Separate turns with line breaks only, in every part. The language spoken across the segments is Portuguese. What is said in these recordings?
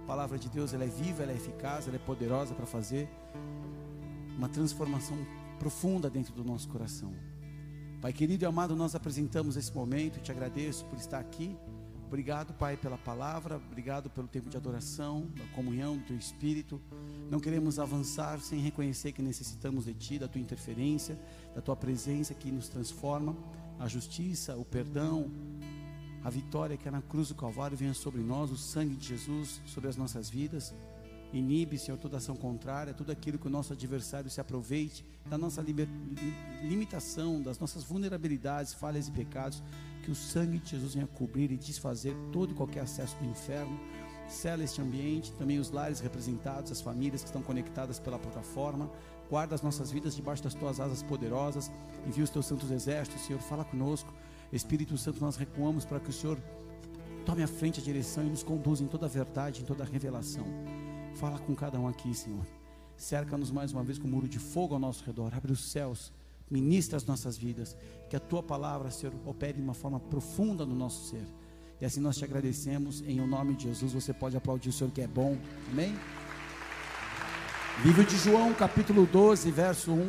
A palavra de Deus, ela é viva, ela é eficaz, ela é poderosa para fazer uma transformação profunda dentro do nosso coração. Pai querido e amado, nós apresentamos esse momento, te agradeço por estar aqui. Obrigado, Pai, pela palavra, obrigado pelo tempo de adoração, da comunhão do Teu Espírito. Não queremos avançar sem reconhecer que necessitamos de Ti, da Tua interferência, da Tua presença que nos transforma. A justiça, o perdão, a vitória que é na cruz do Calvário venha sobre nós, o sangue de Jesus sobre as nossas vidas. Inibe, Senhor, toda ação contrária, tudo aquilo que o nosso adversário se aproveite da nossa limitação, das nossas vulnerabilidades, falhas e pecados. Que o sangue de Jesus venha cobrir e desfazer todo e qualquer acesso do inferno. Sela este ambiente, também os lares representados, as famílias que estão conectadas pela plataforma. Guarda as nossas vidas debaixo das Tuas asas poderosas. Envia os Teus santos exércitos, Senhor, fala conosco. Espírito Santo, nós recuamos para que o Senhor tome à frente a direção e nos conduza em toda a verdade, em toda a revelação. Fala com cada um aqui, Senhor. Cerca-nos mais uma vez com um muro de fogo ao nosso redor. Abre os céus, ministra as nossas vidas. Que a Tua palavra, Senhor, opere de uma forma profunda no nosso ser. E assim nós te agradecemos, em o nome de Jesus. Você pode aplaudir o Senhor que é bom, amém? Livro de João, capítulo 12, verso 1.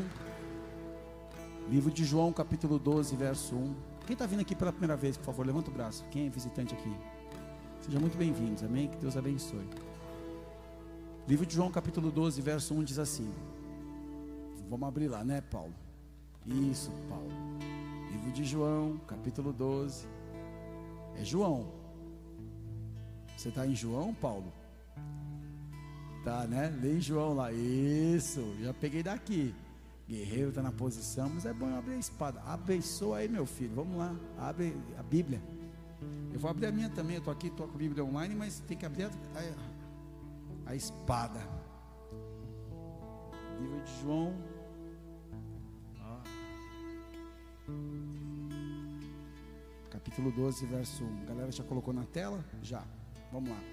Livro de João, capítulo 12, verso 1. Quem está vindo aqui pela primeira vez, por favor, levanta o braço. Quem é visitante aqui? Sejam muito bem-vindos, amém? Que Deus abençoe. Livro de João, capítulo 12, verso 1 diz assim. Vamos abrir lá, né, Paulo? Isso, Paulo. Livro de João, capítulo 12. É João. Você está em João, Paulo? Tá, né? Lê João lá. Isso, já peguei daqui. Guerreiro está na posição, mas é bom eu abrir a espada. Abençoa aí, meu filho. Vamos lá, abre a Bíblia. Eu vou abrir a minha também. Eu estou aqui, estou com a Bíblia online, mas tem que abrir a espada. Livro de João. Capítulo 12, verso 1. A galera já colocou na tela? Já. Vamos lá.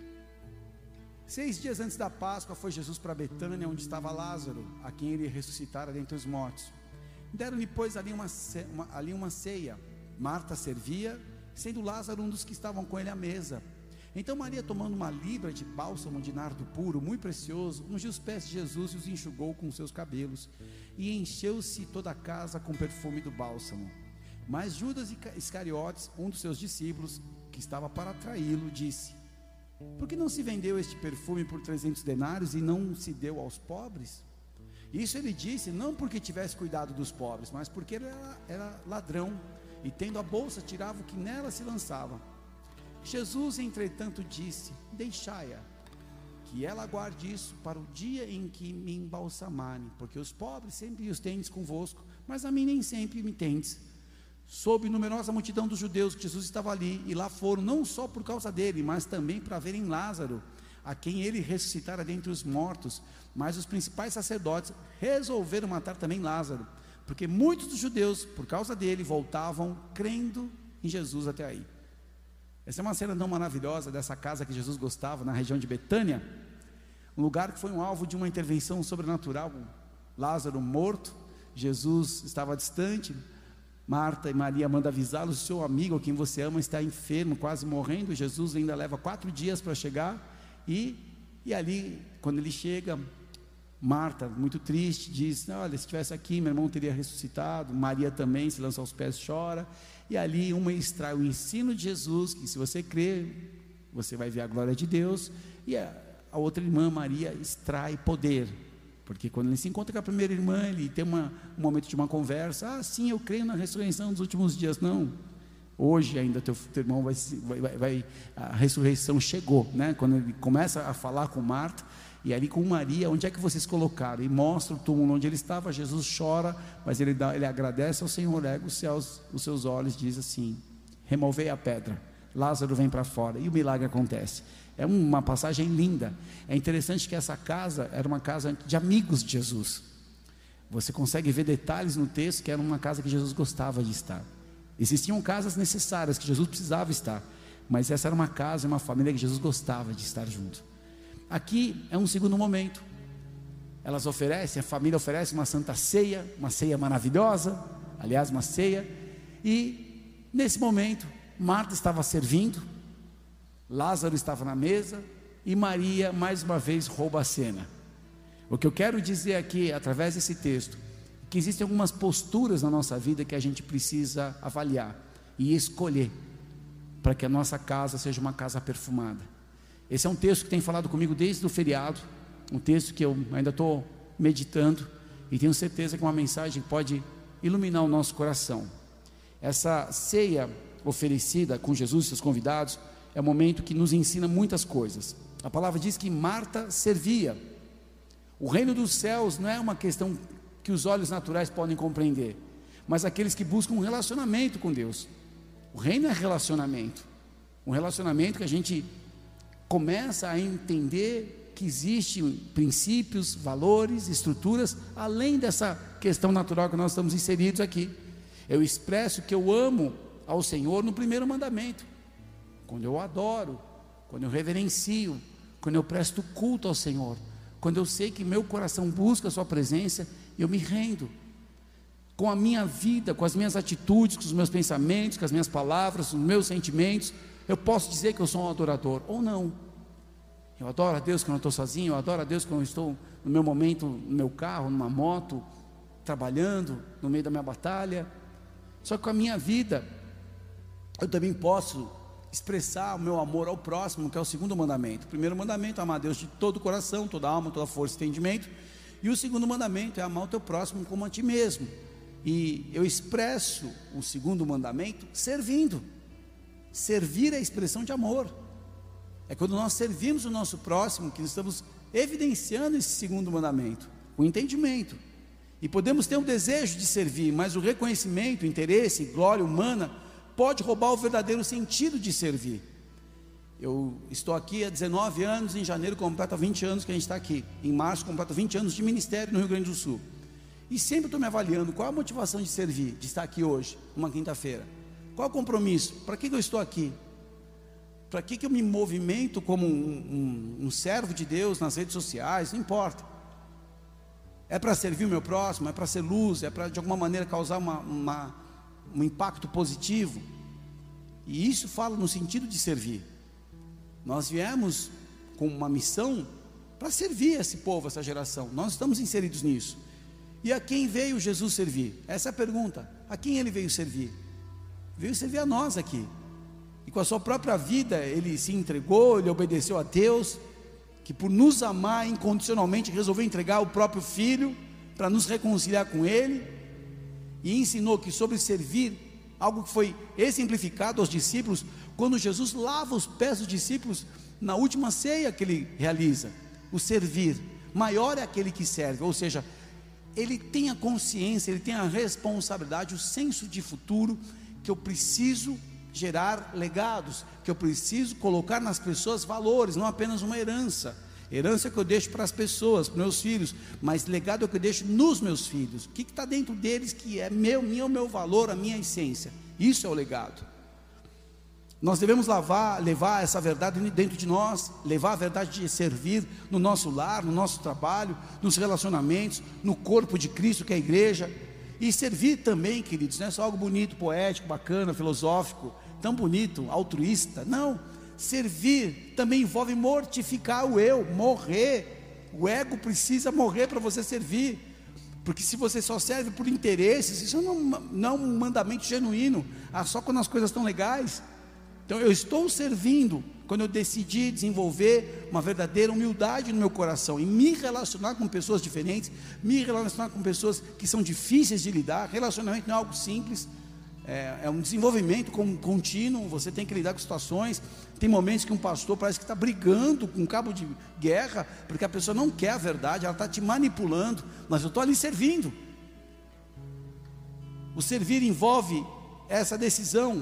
6 dias antes da Páscoa foi Jesus para Betânia, onde estava Lázaro, a quem ele ressuscitara dentre os mortos. Deram-lhe, pois, ali uma ceia. Marta servia, sendo Lázaro um dos que estavam com ele à mesa. Então Maria, tomando uma libra de bálsamo de nardo puro, muito precioso, ungiu os pés de Jesus e os enxugou com seus cabelos, e encheu-se toda a casa com perfume do bálsamo. Mas Judas Iscariotes, um dos seus discípulos, que estava para traí-lo, disse: por que não se vendeu este perfume por 300 denários e não se deu aos pobres? Isso ele disse, não porque tivesse cuidado dos pobres, mas porque ele era ladrão, e tendo a bolsa, tirava o que nela se lançava. Jesus, entretanto, disse: deixai-a, que ela guarde isso para o dia em que me embalsamarem, porque os pobres sempre os tendes convosco, mas a mim nem sempre me tendes. Soube numerosa multidão dos judeus que Jesus estava ali, e lá foram, não só por causa dele, mas também para verem Lázaro, a quem ele ressuscitara dentre os mortos. Mas os principais sacerdotes resolveram matar também Lázaro, porque muitos dos judeus, por causa dele, voltavam crendo em Jesus até aí. Essa é uma cena tão maravilhosa dessa casa que Jesus gostava, na região de Betânia, um lugar que foi um alvo de uma intervenção sobrenatural. Lázaro morto, Jesus estava distante. Marta e Maria mandam avisá-lo: o seu amigo, a quem você ama, está enfermo, quase morrendo. Jesus ainda leva 4 dias para chegar, e ali, quando ele chega, Marta, muito triste, diz: olha, se estivesse aqui, meu irmão teria ressuscitado. Maria também se lança aos pés, chora, e ali uma extrai o ensino de Jesus, que se você crer, você vai ver a glória de Deus, e a outra irmã, Maria, extrai poder, porque quando ele se encontra com a primeira irmã, ele tem um momento de uma conversa: sim, eu creio na ressurreição dos últimos dias. Não, hoje ainda teu irmão a ressurreição chegou, né? Quando ele começa a falar com Marta, e ali com Maria: onde é que vocês colocaram? E mostra o túmulo onde ele estava. Jesus chora, mas ele agradece ao Senhor, ergue os seus olhos, diz assim: removei a pedra, Lázaro vem para fora, e o milagre acontece. É uma passagem linda. É interessante que essa casa era uma casa de amigos de Jesus. Você consegue ver detalhes no texto que era uma casa que Jesus gostava de estar. Existiam casas necessárias que Jesus precisava estar, mas essa era uma casa, uma família que Jesus gostava de estar junto. Aqui é um segundo momento. Elas oferecem, a família oferece uma santa ceia, uma ceia maravilhosa, aliás, uma ceia. E nesse momento, Marta estava servindo, Lázaro estava na mesa, e Maria mais uma vez rouba a cena. O que eu quero dizer aqui, através desse texto, que existem algumas posturas na nossa vida que a gente precisa avaliar e escolher, para que a nossa casa seja uma casa perfumada. Esse é um texto que tem falado comigo desde o feriado, um texto que eu ainda estou meditando, e tenho certeza que é uma mensagem que pode iluminar o nosso coração. Essa ceia oferecida com Jesus e seus convidados é um momento que nos ensina muitas coisas. A palavra diz que Marta servia. O reino dos céus não é uma questão que os olhos naturais podem compreender, mas aqueles que buscam um relacionamento com Deus. O reino é relacionamento, um relacionamento que a gente começa a entender que existem princípios, valores, estruturas, além dessa questão natural que nós estamos inseridos aqui. Eu expresso que eu amo ao Senhor no primeiro mandamento, quando eu adoro, quando eu reverencio, quando eu presto culto ao Senhor, quando eu sei que meu coração busca a sua presença, eu me rendo, com a minha vida, com as minhas atitudes, com os meus pensamentos, com as minhas palavras, com os meus sentimentos, eu posso dizer que eu sou um adorador, ou não. Eu adoro a Deus quando eu estou sozinho, eu adoro a Deus quando eu estou no meu momento, no meu carro, numa moto, trabalhando, no meio da minha batalha. Só que com a minha vida, eu também posso expressar o meu amor ao próximo, que é o segundo mandamento. O primeiro mandamento é amar a Deus de todo o coração, toda a alma, toda a força e entendimento. E o segundo mandamento é amar o teu próximo como a ti mesmo. E eu expresso o segundo mandamento servindo. Servir é a expressão de amor. É quando nós servimos o nosso próximo que estamos evidenciando esse segundo mandamento, o entendimento. E podemos ter um desejo de servir, mas o reconhecimento, interesse, glória humana pode roubar o verdadeiro sentido de servir. Eu estou aqui há 19 anos, em janeiro completa 20 anos que a gente está aqui, em março completa 20 anos de ministério no Rio Grande do Sul, e sempre estou me avaliando, qual a motivação de servir, de estar aqui hoje, uma quinta-feira, qual o compromisso, para que eu estou aqui, para que eu me movimento como um servo de Deus nas redes sociais, não importa, é para servir o meu próximo, é para ser luz, é para de alguma maneira causar um impacto positivo, e isso fala no sentido de servir. Nós viemos com uma missão para servir esse povo, essa geração, nós estamos inseridos nisso. E a quem veio Jesus servir? Essa é a pergunta. A quem ele veio servir? Veio servir a nós aqui, e com a sua própria vida ele se entregou, ele obedeceu a Deus, que por nos amar incondicionalmente resolveu entregar o próprio Filho para nos reconciliar com Ele, e ensinou que sobre servir, algo que foi exemplificado aos discípulos, quando Jesus lava os pés dos discípulos na última ceia que ele realiza, o servir, maior é aquele que serve, ou seja, ele tem a consciência, ele tem a responsabilidade, o senso de futuro, que eu preciso gerar legados, que eu preciso colocar nas pessoas valores, não apenas uma herança. Herança é que eu deixo para as pessoas, para os meus filhos, mas legado é o que eu deixo nos meus filhos. O que está dentro deles que é meu valor, a minha essência? Isso é o legado. Nós devemos levar essa verdade dentro de nós, levar a verdade de servir no nosso lar, no nosso trabalho, nos relacionamentos, no corpo de Cristo que é a igreja. E servir também, queridos, não é só algo bonito, poético, bacana, filosófico, tão bonito, altruísta. Não, servir também envolve mortificar o eu, morrer. O ego precisa morrer para você servir, porque se você só serve por interesses, isso não é um mandamento genuíno, só quando as coisas estão legais. Então eu estou servindo quando eu decidi desenvolver uma verdadeira humildade no meu coração e me relacionar com pessoas diferentes, me relacionar com pessoas que são difíceis de lidar. Relacionamento não é algo simples, é um desenvolvimento contínuo. Você tem que lidar com situações. Tem momentos que um pastor parece que está brigando com um cabo de guerra, porque a pessoa não quer a verdade, ela está te manipulando, mas eu estou ali servindo. O servir envolve essa decisão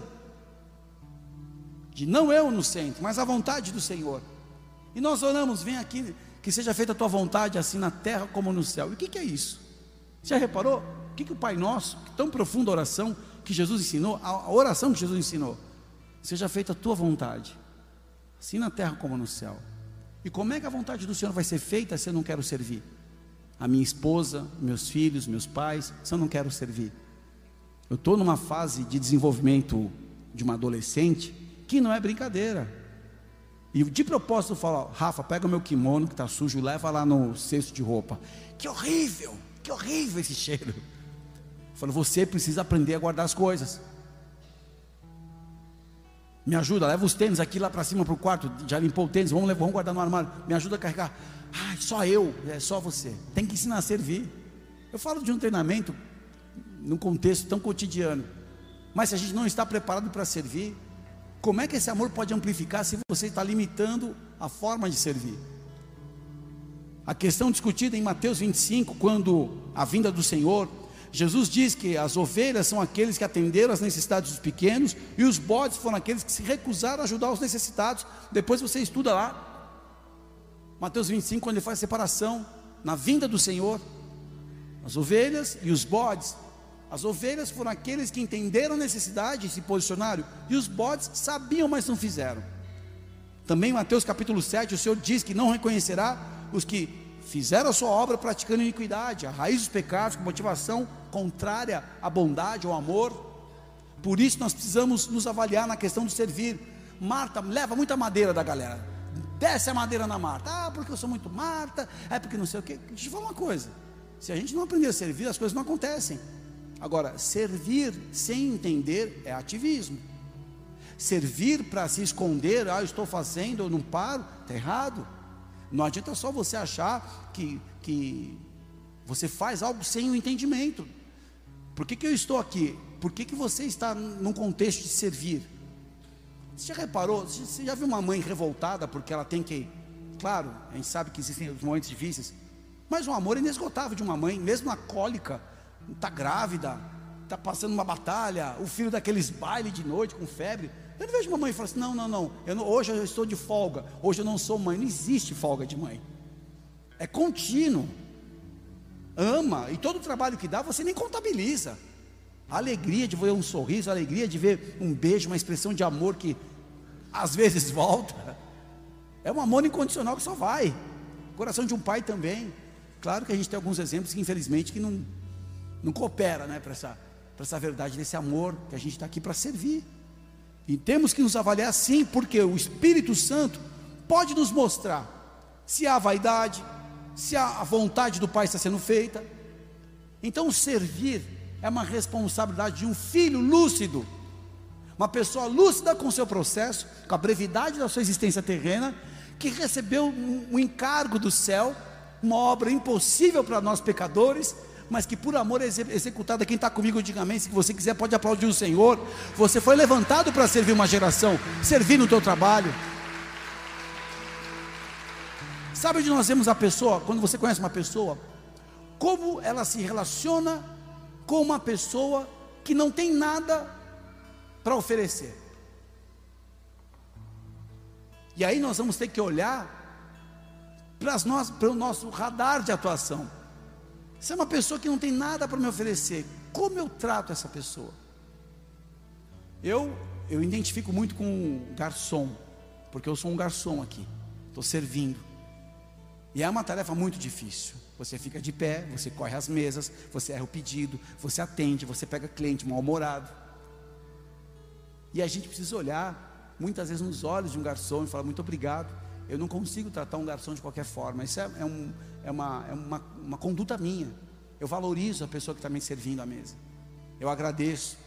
de não eu no centro, mas a vontade do Senhor. E nós oramos, vem aqui, que seja feita a tua vontade, assim na terra como no céu. E o que é isso? Já reparou? O que o Pai Nosso, que tão profunda oração que Jesus ensinou, a oração que Jesus ensinou, seja feita a tua vontade, assim na terra como no céu. E como é que a vontade do Senhor vai ser feita se eu não quero servir? A minha esposa, meus filhos, meus pais, se eu não quero servir? Eu estou numa fase de desenvolvimento de uma adolescente, que não é brincadeira, E de propósito eu falo: Rafa, pega o meu kimono que está sujo, leva lá no cesto de roupa. Que horrível esse cheiro. Eu falo: você precisa aprender a guardar as coisas. Me ajuda, leva os tênis aqui lá para cima para o quarto. Já limpou o tênis, vamos guardar no armário. Me ajuda a carregar. Ai, só eu, é só você. Tem que ensinar a servir. Eu falo de um treinamento num contexto tão cotidiano, mas se a gente não está preparado para servir, como é que esse amor pode amplificar se você está limitando a forma de servir? A questão discutida em Mateus 25, quando a vinda do Senhor, Jesus diz que as ovelhas são aqueles que atenderam às necessidades dos pequenos, e os bodes foram aqueles que se recusaram a ajudar os necessitados. Depois você estuda lá, Mateus 25, quando ele faz a separação, na vinda do Senhor, as ovelhas e os bodes. As ovelhas foram aqueles que entenderam a necessidade e se posicionaram, e os bodes sabiam, mas não fizeram. Também em Mateus capítulo 7, o Senhor diz que não reconhecerá os que fizeram a sua obra praticando iniquidade, a raiz dos pecados, com motivação contrária à bondade, ao amor. Por isso nós precisamos nos avaliar na questão do servir. Marta leva muita madeira da galera, desce a madeira na Marta. Porque eu sou muito Marta, porque não sei o que. Deixa eu falar uma coisa: se a gente não aprender a servir, as coisas não acontecem. Agora, servir sem entender é ativismo. Servir para se esconder: eu estou fazendo, eu não paro, está errado. Não adianta só você achar que você faz algo sem o entendimento. Por que eu estou aqui? Por que você está num contexto de servir? Você já reparou? Você já viu uma mãe revoltada porque ela tem que... Claro, a gente sabe que existem os momentos difíceis, mas o amor é inesgotável de uma mãe, mesmo na cólica, está grávida, está passando uma batalha, o filho daqueles bailes de noite com febre. Eu não vejo uma mãe e falo assim: não, hoje eu estou de folga, hoje eu não sou mãe. Não existe folga de mãe, é contínuo. Ama, e todo o trabalho que dá você nem contabiliza. A alegria de ver um sorriso, a alegria de ver um beijo, uma expressão de amor que às vezes volta, é um amor incondicional que só vai. O coração de um pai também. Claro que a gente tem alguns exemplos que infelizmente que não coopera, né, para essa verdade desse amor que a gente está aqui para servir. E temos que nos avaliar sim, porque o Espírito Santo pode nos mostrar se há vaidade, se a vontade do Pai está sendo feita. Então servir é uma responsabilidade de um filho lúcido, uma pessoa lúcida com o seu processo, com a brevidade da sua existência terrena, que recebeu um encargo do céu, uma obra impossível para nós pecadores, mas que por amor é executada. Quem está comigo, diga amém. Se você quiser pode aplaudir o Senhor. Você foi levantado para servir uma geração, servir no teu trabalho. Sabe onde nós vemos a pessoa? Quando você conhece uma pessoa, como ela se relaciona com uma pessoa que não tem nada para oferecer. E aí nós vamos ter que olhar para o nosso radar de atuação. Se é uma pessoa que não tem nada para me oferecer, como eu trato essa pessoa? Eu identifico muito com o garçom, porque eu sou um garçom aqui, estou servindo, e é uma tarefa muito difícil. Você fica de pé, você corre as mesas, você erra o pedido, você atende, você pega cliente mal-humorado, e a gente precisa olhar muitas vezes nos olhos de um garçom e falar: muito obrigado. Eu não consigo tratar um garçom de qualquer forma. Isso é uma conduta minha. Eu valorizo a pessoa que está me servindo à mesa. Eu agradeço,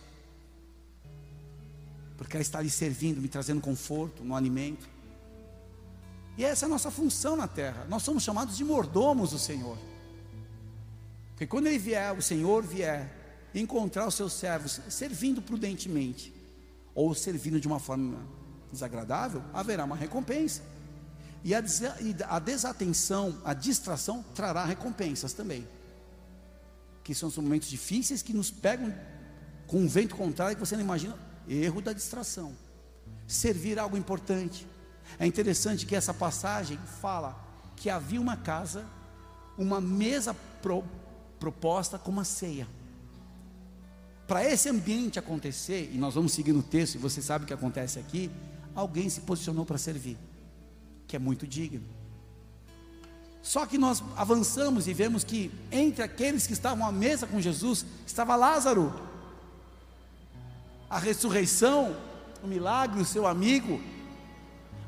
porque ela está ali servindo, me trazendo conforto no alimento. E essa é a nossa função na terra. Nós somos chamados de mordomos do Senhor. Porque quando Ele vier, o Senhor vier encontrar os seus servos servindo prudentemente, ou servindo de uma forma desagradável, haverá uma recompensa. E a desatenção, a distração trará recompensas também, que são os momentos difíceis que nos pegam com um vento contrário que você não imagina. Erro da distração. Servir algo importante. É interessante que essa passagem fala que havia uma casa, uma mesa proposta com uma ceia. Para esse ambiente acontecer, e nós vamos seguir no texto, e você sabe o que acontece aqui, alguém se posicionou para servir, que é muito digno. Só que nós avançamos e vemos que entre aqueles que estavam à mesa com Jesus, estava Lázaro. A ressurreição, o milagre, o seu amigo,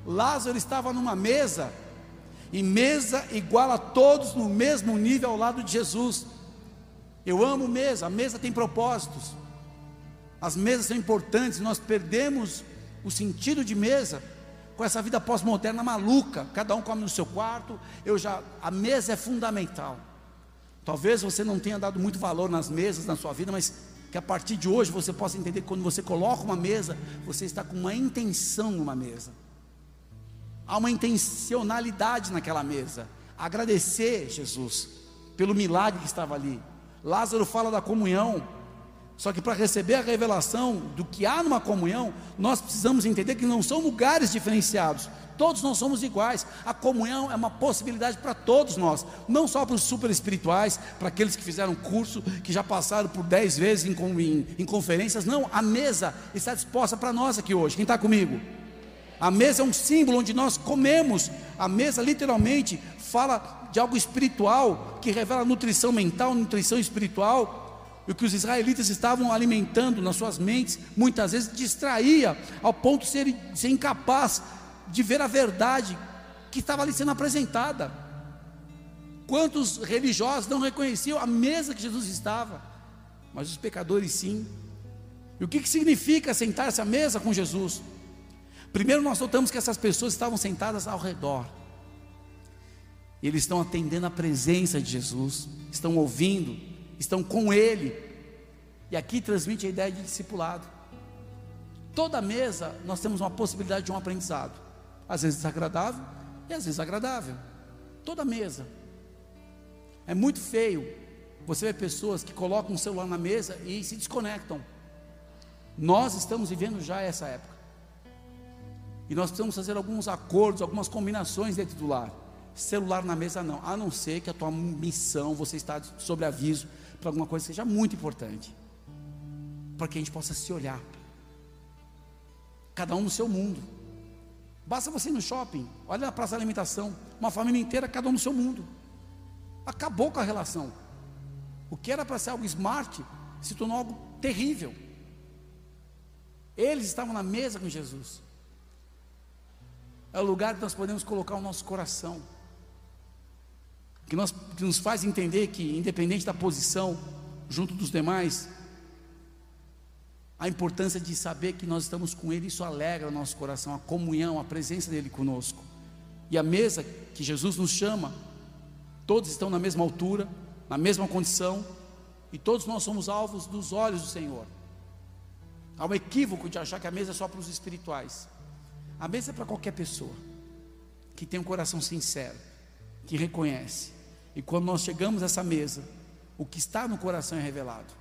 Lázaro estava numa mesa, e mesa iguala todos no mesmo nível ao lado de Jesus. Eu amo mesa, a mesa tem propósitos, as mesas são importantes. Nós perdemos o sentido de mesa com essa vida pós-moderna maluca, cada um come no seu quarto. A mesa é fundamental. Talvez você não tenha dado muito valor nas mesas na sua vida, mas que a partir de hoje você possa entender que quando você coloca uma mesa, você está com uma intenção numa mesa, há uma intencionalidade naquela mesa. Agradecer Jesus pelo milagre que estava ali. Lázaro fala da comunhão, só que para receber a revelação do que há numa comunhão, nós precisamos entender que não são lugares diferenciados, todos nós somos iguais. A comunhão é uma possibilidade para todos nós, não só para os super espirituais, para aqueles que fizeram curso, que já passaram por 10 vezes em conferências. Não, a mesa está disposta para nós aqui hoje. Quem está comigo? A mesa é um símbolo onde nós comemos. A mesa literalmente fala de algo espiritual, que revela nutrição mental, nutrição espiritual. E o que os israelitas estavam alimentando nas suas mentes, muitas vezes distraía, ao ponto de ser incapaz de ver a verdade que estava ali sendo apresentada. Quantos religiosos não reconheciam a mesa que Jesus estava, mas os pecadores sim. E o que significa sentar-se à mesa com Jesus? Primeiro, nós notamos que essas pessoas estavam sentadas ao redor, e eles estão atendendo a presença de Jesus, estão ouvindo, estão com Ele. E aqui transmite a ideia de discipulado. Toda mesa nós temos uma possibilidade de um aprendizado, às vezes desagradável e às vezes agradável. Toda mesa. É muito feio você ver pessoas que colocam o celular na mesa e se desconectam. Nós estamos vivendo já essa época, e nós precisamos fazer alguns acordos, algumas combinações dentro do lar. Celular na mesa não, a não ser que a tua missão, você está sob aviso para alguma coisa que seja muito importante, para que a gente possa se olhar, cada um no seu mundo. Basta você ir no shopping, olha na praça de alimentação, uma família inteira, cada um no seu mundo. Acabou com a relação. O que era para ser algo smart se tornou algo terrível. Eles estavam na mesa com Jesus. É o lugar que nós podemos colocar o nosso coração, que nos faz entender que, independente da posição junto dos demais, a importância de saber que nós estamos com Ele. Isso alegra o nosso coração, a comunhão, a presença dEle conosco. E a mesa que Jesus nos chama, todos estão na mesma altura, na mesma condição, e todos nós somos alvos dos olhos do Senhor. Há um equívoco de achar que a mesa é só para os espirituais. A mesa é para qualquer pessoa que tem um coração sincero, que reconhece. E quando nós chegamos a essa mesa, o que está no coração é revelado.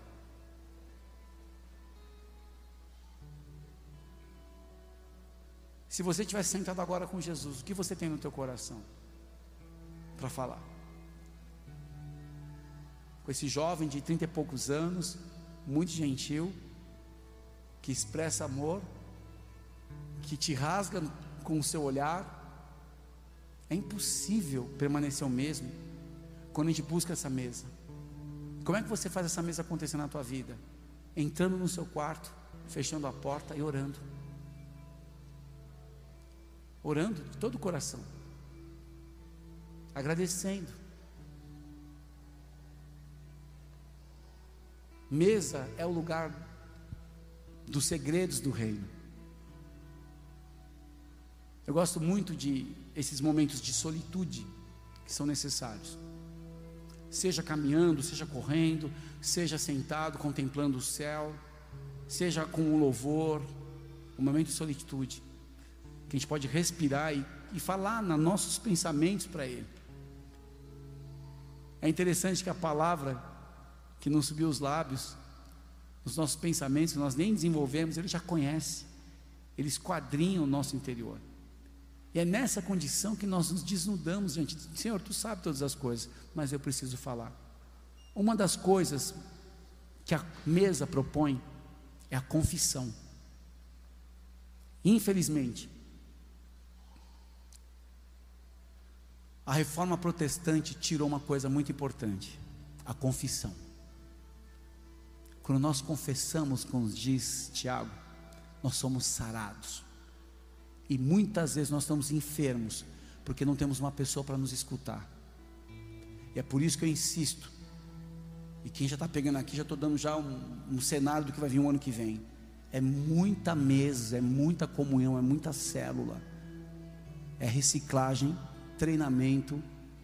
Se você estiver sentado agora com Jesus, o que você tem no teu coração para falar? Com esse jovem de 30 e poucos anos, muito gentil, que expressa amor, que te rasga com o seu olhar. É impossível permanecer o mesmo quando a gente busca essa mesa. Como é que você faz essa mesa acontecer na tua vida? Entrando no seu quarto, fechando a porta e orando. Orando de todo o coração, agradecendo. Mesa é o lugar dos segredos do reino. Eu gosto muito de esses momentos de solitude que são necessários, seja caminhando, seja correndo, seja sentado contemplando o céu, seja com o louvor, um momento de solitude, que a gente pode respirar e falar nos nossos pensamentos para Ele. É interessante que a palavra que não subiu os lábios, os nossos pensamentos, que nós nem desenvolvemos, Ele já conhece, Ele esquadrinha o nosso interior. E é nessa condição que nós nos desnudamos diante de Senhor, Tu sabes todas as coisas, mas eu preciso falar. Uma das coisas que a mesa propõe é a confissão. Infelizmente, a reforma protestante tirou uma coisa muito importante: a confissão. Quando nós confessamos, como diz Tiago, nós somos sarados. E muitas vezes nós estamos enfermos, porque não temos uma pessoa para nos escutar. E é por isso que eu insisto. E quem já está pegando aqui, já estou dando já um cenário do que vai vir o ano que vem. É muita mesa, é muita comunhão, é muita célula. É reciclagem, treinamento,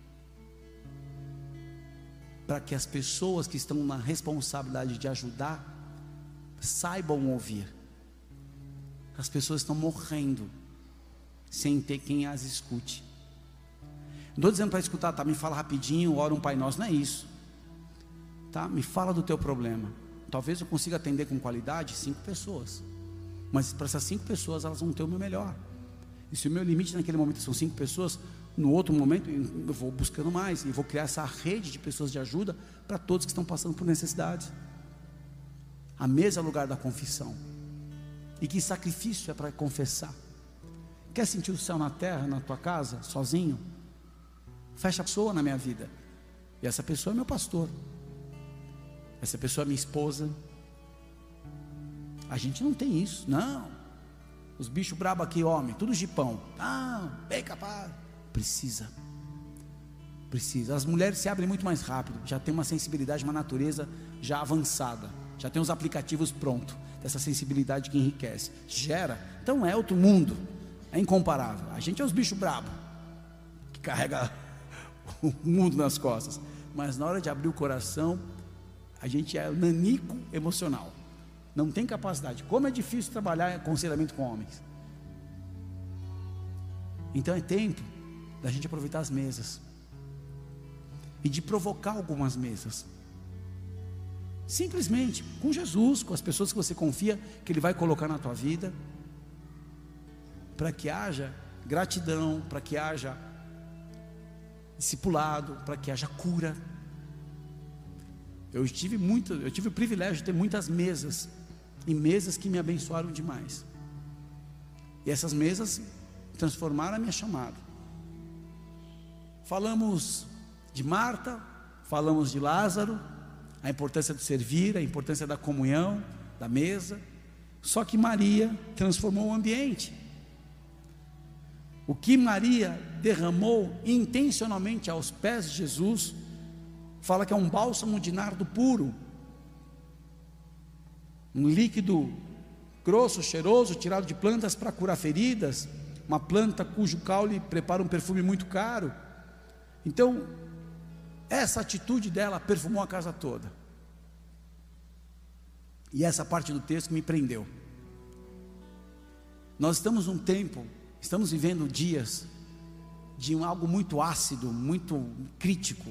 para que as pessoas que estão na responsabilidade de ajudar, saibam ouvir. As pessoas estão morrendo, sem ter quem as escute. Não estou dizendo para escutar, tá? Me fala rapidinho, ora um Pai Nosso, não é isso, tá? Me fala do teu problema. Talvez eu consiga atender com qualidade 5 pessoas, mas para essas 5 pessoas, elas vão ter o meu melhor. E se o meu limite naquele momento são 5 pessoas, no outro momento eu vou buscando mais, e vou criar essa rede de pessoas de ajuda, para todos que estão passando por necessidade. A mesa é o lugar da confissão. E que sacrifício é para confessar? Quer sentir o céu na terra, na tua casa, sozinho? Fecha a pessoa na minha vida. E essa pessoa é meu pastor. Essa pessoa é minha esposa. A gente não tem isso, não. Os bichos brabos aqui, homem, tudo jipão. Ah, bem capaz. Precisa. As mulheres se abrem muito mais rápido. Já tem uma sensibilidade, uma natureza já avançada. Já tem os aplicativos prontos. Dessa sensibilidade que enriquece. Gera. Então é outro mundo. É incomparável. A gente é os bichos brabos, que carrega o mundo nas costas. Mas na hora de abrir o coração, a gente é nanico emocional. Não tem capacidade. Como é difícil trabalhar em aconselhamento com homens. Então é tempo da gente aproveitar as mesas e de provocar algumas mesas, simplesmente com Jesus, com as pessoas que você confia que Ele vai colocar na tua vida, para que haja gratidão, para que haja discipulado, para que haja cura. Eu tive o privilégio de ter muitas mesas, e mesas que me abençoaram demais, e essas mesas transformaram a minha chamada. Falamos de Marta, falamos de Lázaro, a importância de servir, a importância da comunhão, da mesa. Só que Maria transformou o ambiente. O que Maria derramou intencionalmente aos pés de Jesus, fala que é um bálsamo de nardo puro, um líquido grosso, cheiroso, tirado de plantas para curar feridas, uma planta cujo caule prepara um perfume muito caro. Então, essa atitude dela perfumou a casa toda. E essa parte do texto me prendeu. Nós estamos num tempo, estamos vivendo dias de algo muito ácido, muito crítico.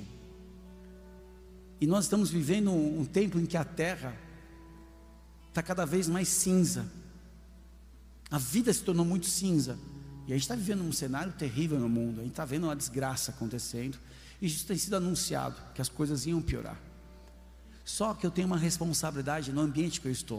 E nós estamos vivendo um tempo em que a terra está cada vez mais cinza. A vida se tornou muito cinza. E a gente está vivendo um cenário terrível no mundo. A gente está vendo uma desgraça acontecendo. E isso tem sido anunciado, que as coisas iam piorar. Só que eu tenho uma responsabilidade no ambiente que eu estou.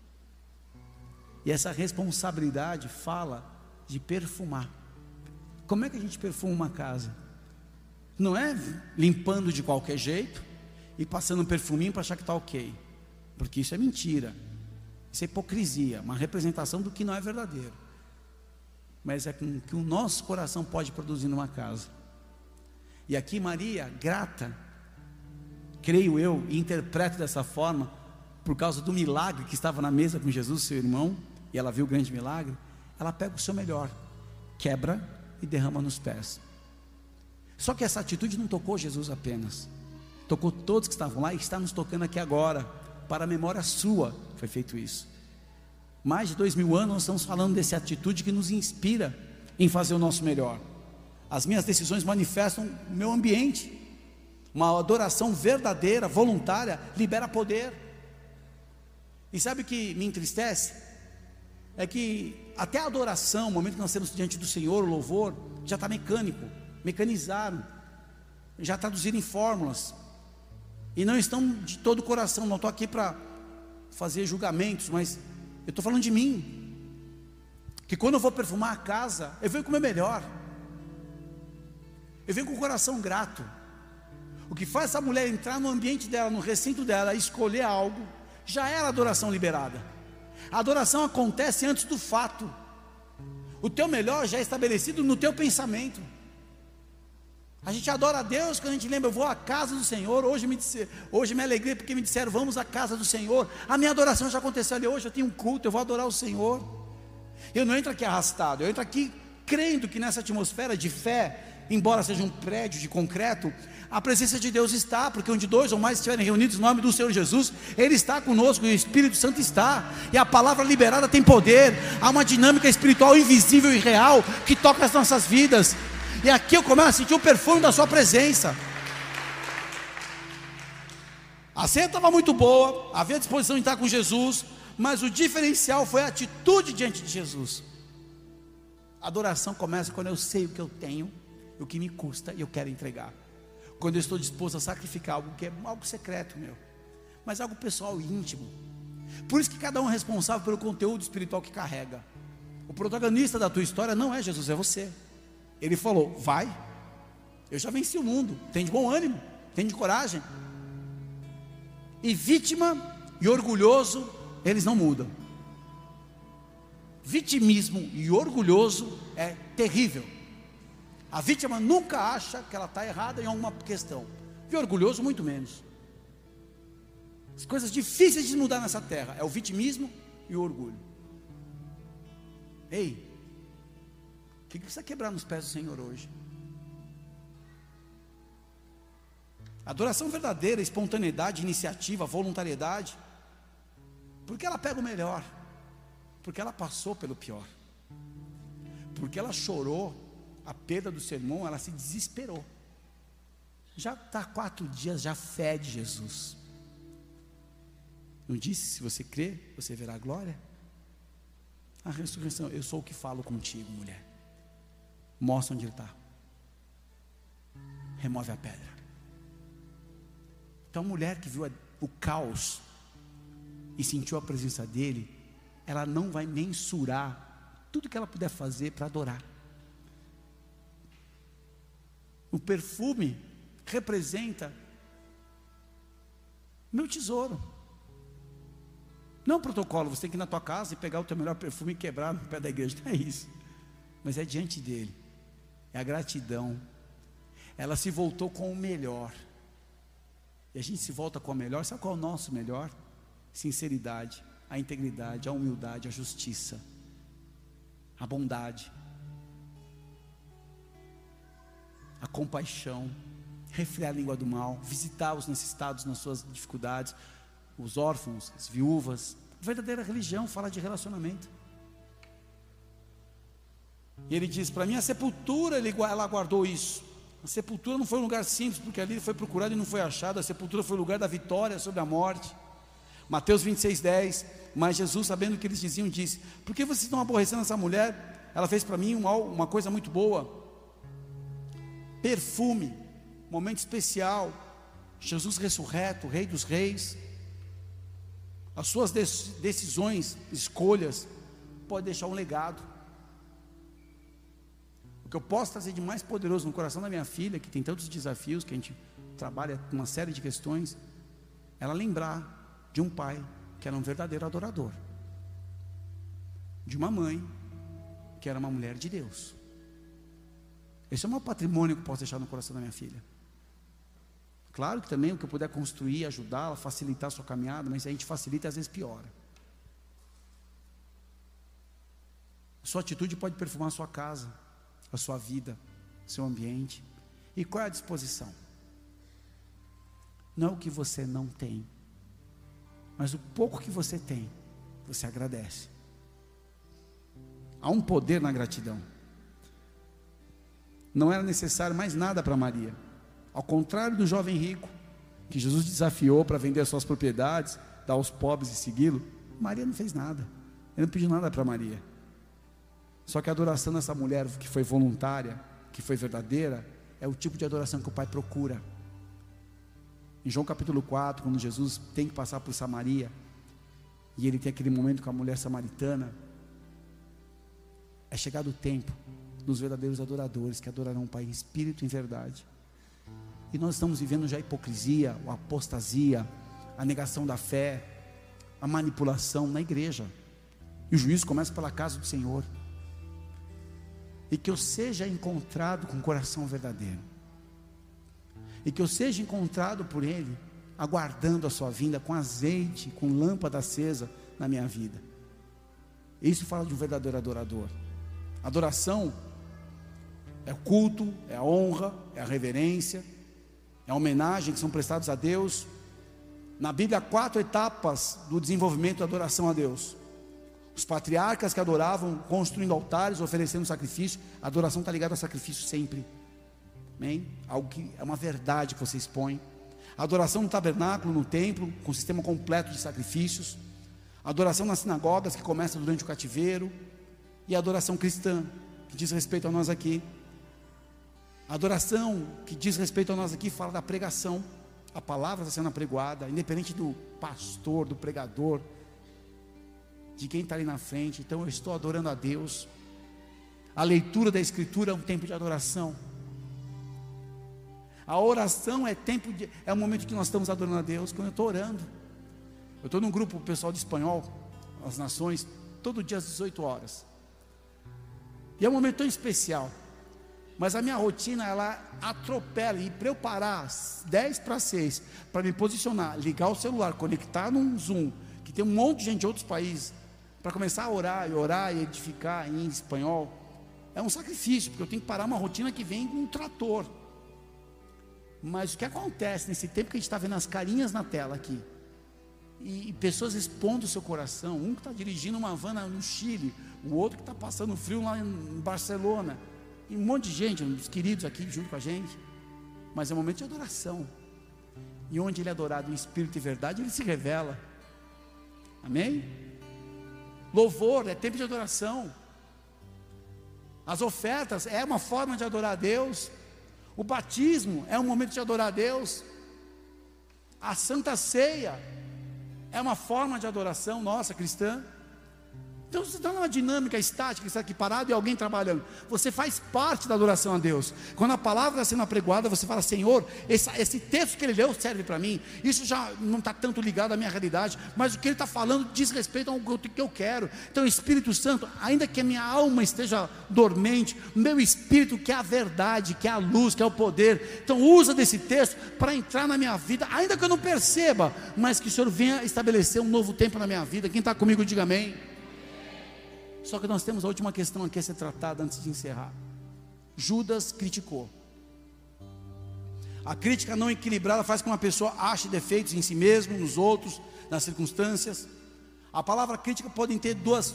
E essa responsabilidade fala de perfumar. Como é que a gente perfuma uma casa? Não é limpando de qualquer jeito e passando um perfuminho para achar que está ok. Porque isso é mentira. Isso é hipocrisia, uma representação do que não é verdadeiro. Mas é o que o nosso coração pode produzir numa casa. E aqui Maria, grata, creio eu, e interpreto dessa forma, por causa do milagre que estava na mesa com Jesus, seu irmão, e ela viu o grande milagre, ela pega o seu melhor, quebra e derrama nos pés. Só que essa atitude não tocou Jesus apenas, tocou todos que estavam lá, e está nos tocando aqui agora, para a memória sua, foi feito isso. Mais de 2000 anos nós estamos falando dessa atitude que nos inspira em fazer o nosso melhor. As minhas decisões manifestam o meu ambiente. Uma adoração verdadeira, voluntária, libera poder. E sabe o que me entristece? É que até a adoração, o momento que nós temos diante do Senhor, o louvor, já está mecânico, mecanizaram, já traduziram em fórmulas, e não estão de todo o coração. Não estou aqui para fazer julgamentos, mas eu estou falando de mim, que quando eu vou perfumar a casa, eu venho com o meu melhor, eu venho com o coração grato. O que faz essa mulher entrar no ambiente dela, no recinto dela, escolher algo, já era adoração liberada. A adoração acontece antes do fato. O teu melhor já é estabelecido no teu pensamento. A gente adora a Deus quando a gente lembra, eu vou à casa do Senhor. Hoje me alegrei porque me disseram, vamos à casa do Senhor. A minha adoração já aconteceu ali, hoje eu tenho um culto, eu vou adorar o Senhor. Eu não entro aqui arrastado, eu entro aqui crendo que nessa atmosfera de fé, embora seja um prédio de concreto, a presença de Deus está, porque onde 2 ou mais estiverem reunidos no nome do Senhor Jesus, Ele está conosco, e o Espírito Santo está, e a palavra liberada tem poder. Há uma dinâmica espiritual invisível e real, que toca as nossas vidas, e aqui eu começo a sentir o perfume da sua presença. A ceia estava muito boa, havia disposição de estar com Jesus, mas o diferencial foi a atitude diante de Jesus. A adoração começa quando eu sei o que eu tenho, o que me custa, e eu quero entregar. Quando eu estou disposto a sacrificar algo que é algo secreto meu, mas algo pessoal e íntimo. Por isso que cada um é responsável pelo conteúdo espiritual que carrega. O protagonista da tua história não é Jesus, é você. Ele falou, vai, eu já venci o mundo, tem de bom ânimo, tem de coragem. E vítima e orgulhoso, eles não mudam. Vitimismo e orgulhoso é terrível. A vítima nunca acha que ela está errada em alguma questão, e orgulhoso muito menos. As coisas difíceis de mudar nessa terra é o vitimismo e o orgulho. Ei, o que precisa quebrar nos pés do Senhor hoje? Adoração verdadeira, espontaneidade, iniciativa, voluntariedade, porque ela pega o melhor, porque ela passou pelo pior, porque ela chorou a perda do seu irmão, ela se desesperou. Já está 4 dias, já fede Jesus. Não disse, se você crê, você verá a glória? A ressurreição, eu sou o que falo contigo, mulher. Mostra onde ele está. Remove a pedra. Então a mulher que viu o caos e sentiu a presença dele, ela não vai mensurar tudo que ela puder fazer para adorar. O perfume representa meu tesouro. Não é um protocolo, você tem que ir na tua casa e pegar o teu melhor perfume e quebrar no pé da igreja, não é isso. Mas é diante dele, é a gratidão. Ela se voltou com o melhor. E a gente se volta com o melhor, sabe qual é o nosso melhor? Sinceridade, a integridade, a humildade, a justiça, a bondade, a compaixão, refrear a língua do mal, visitar os necessitados nas suas dificuldades, os órfãos, as viúvas. A verdadeira religião fala de relacionamento. E ele diz, para mim a sepultura, ela guardou isso. A sepultura não foi um lugar simples, porque ali ele foi procurado e não foi achado. A sepultura foi o lugar da vitória sobre a morte. Mateus 26:10. Mas Jesus, sabendo o que eles diziam, disse, por que vocês estão aborrecendo essa mulher? Ela fez para mim uma coisa muito boa. Perfume, momento especial. Jesus ressurreto, Rei dos Reis. As suas decisões, escolhas, pode deixar um legado. O que eu posso trazer de mais poderoso no coração da minha filha, que tem tantos desafios, que a gente trabalha uma série de questões, ela lembrar de um pai que era um verdadeiro adorador, de uma mãe que era uma mulher de Deus. Esse é o maior patrimônio que eu posso deixar no coração da minha filha. Claro que também o que eu puder construir, ajudá-la, facilitar a sua caminhada, mas a gente facilita e às vezes piora. Sua atitude pode perfumar a sua casa, a sua vida, seu ambiente. E qual é a disposição? Não é o que você não tem, mas o pouco que você tem, você agradece. Há um poder na gratidão. Não era necessário mais nada para Maria. Ao contrário do jovem rico, que Jesus desafiou para vender as suas propriedades, dar aos pobres e segui-lo, Maria não fez nada. Ele não pediu nada para Maria. Só que a adoração dessa mulher que foi voluntária, que foi verdadeira, é o tipo de adoração que o Pai procura. Em João capítulo 4, quando Jesus tem que passar por Samaria, e ele tem aquele momento com a mulher samaritana, é chegado o tempo dos verdadeiros adoradores, que adorarão o Pai em espírito e em verdade. E nós estamos vivendo já a hipocrisia, a apostasia, a negação da fé, a manipulação na igreja. E o juízo começa pela casa do Senhor. e que eu seja encontrado com coração verdadeiro, e que eu seja encontrado por Ele, aguardando a sua vinda, com azeite, com lâmpada acesa na minha vida. Isso fala de um verdadeiro adorador. Adoração é o culto, é a honra, é a reverência, é a homenagem que são prestados a Deus. Na Bíblia há 4 etapas do desenvolvimento da adoração a Deus. Os patriarcas que adoravam, construindo altares, oferecendo sacrifício. A adoração está ligada ao sacrifício sempre. Amém? Algo que é uma verdade que você expõe. A adoração no tabernáculo, no templo, com um sistema completo de sacrifícios. A adoração nas sinagogas, que começa durante o cativeiro. E a adoração cristã, que diz respeito a nós aqui. A adoração que diz respeito a nós aqui fala da pregação. A palavra está sendo apregoada, independente do pastor, do pregador, de quem está ali na frente. Então eu estou adorando a Deus. A leitura da Escritura é um tempo de adoração. A oração é o momento que nós estamos adorando a Deus. Quando eu estou orando, eu estou num grupo pessoal de espanhol, as nações, todo dia às 18 horas. E é um momento tão especial. Mas a minha rotina, ela atropela. E para eu parar 10:06, para me posicionar, ligar o celular, conectar num Zoom, que tem um monte de gente de outros países, para começar a orar e edificar em espanhol, é um sacrifício, porque eu tenho que parar uma rotina que vem com um trator. Mas o que acontece nesse tempo que a gente está vendo as carinhas na tela aqui, e pessoas expondo o seu coração, um que está dirigindo uma van no Chile, o outro que está passando frio lá em Barcelona, e um monte de gente, uns queridos aqui junto com a gente. Mas é um momento de adoração, e onde Ele é adorado em espírito e verdade, Ele se revela. Amém? Louvor é tempo de adoração. As ofertas é uma forma de adorar a Deus. O batismo é um momento de adorar a Deus. A Santa Ceia é uma forma de adoração nossa, cristã. Então você está numa dinâmica estática, está aqui parado e alguém trabalhando. Você faz parte da adoração a Deus. Quando a palavra está sendo apregoada, você fala: Senhor, esse texto que Ele leu serve para mim. Isso já não está tanto ligado à minha realidade, mas o que Ele está falando diz respeito ao que eu quero. Então, Espírito Santo, ainda que a minha alma esteja dormente, o meu espírito quer a verdade, quer a luz, quer o poder. Então usa desse texto para entrar na minha vida, ainda que eu não perceba, mas que o Senhor venha estabelecer um novo tempo na minha vida. Quem está comigo, diga amém. Só que nós temos a última questão aqui a ser tratada antes de encerrar. Judas criticou. A crítica não equilibrada faz com que uma pessoa ache defeitos em si mesmo, nos outros, nas circunstâncias. A palavra crítica pode ter duas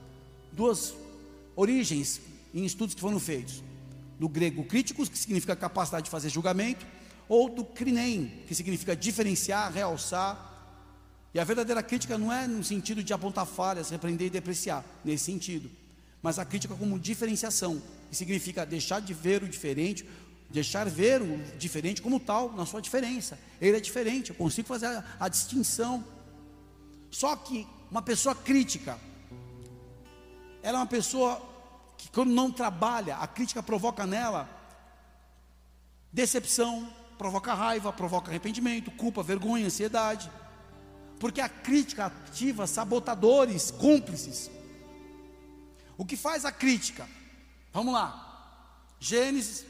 origens em estudos que foram feitos. Do grego críticos, que significa capacidade de fazer julgamento, ou do krinein, que significa diferenciar, realçar. E a verdadeira crítica não é no sentido de apontar falhas, repreender e depreciar, nesse sentido, mas a crítica como diferenciação, que significa deixar de ver o diferente, deixar ver o diferente como tal, na sua diferença. Ele é diferente, eu consigo fazer a distinção. Só que uma pessoa crítica, ela é uma pessoa que, quando não trabalha, a crítica provoca nela decepção, provoca raiva, provoca arrependimento, culpa, vergonha, ansiedade. Porque a crítica ativa sabotadores, cúmplices. O que faz a crítica? Vamos lá. Gênesis.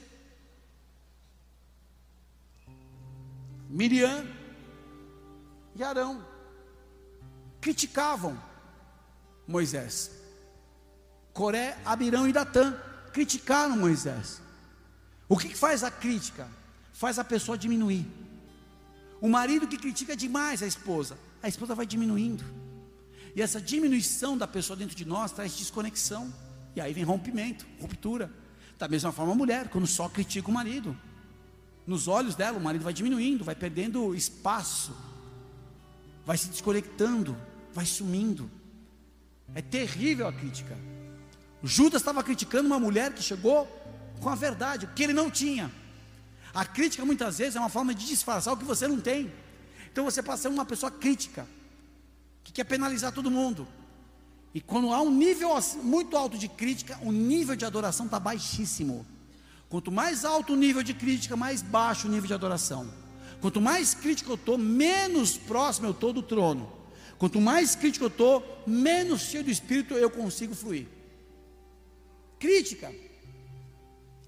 Miriam e Arão criticavam Moisés. Coré, Abirão e Datã criticaram Moisés. O que faz a crítica? Faz a pessoa diminuir. O marido que critica demais a esposa vai diminuindo, e essa diminuição da pessoa dentro de nós traz desconexão, e aí vem rompimento, ruptura. Da mesma forma a mulher, quando só critica o marido, nos olhos dela o marido vai diminuindo, vai perdendo espaço, vai se desconectando, vai sumindo. É terrível a crítica. Judas estava criticando uma mulher que chegou com a verdade, o que ele não tinha. A crítica muitas vezes é uma forma de disfarçar o que você não tem. Então você passa a ser uma pessoa crítica, que quer penalizar todo mundo. E quando há um nível muito alto de crítica, o nível de adoração está baixíssimo. Quanto mais alto o nível de crítica, mais baixo o nível de adoração. Quanto mais crítico eu estou, menos próximo eu estou do trono. Quanto mais crítico eu estou, menos cheio do Espírito eu consigo fluir. Crítica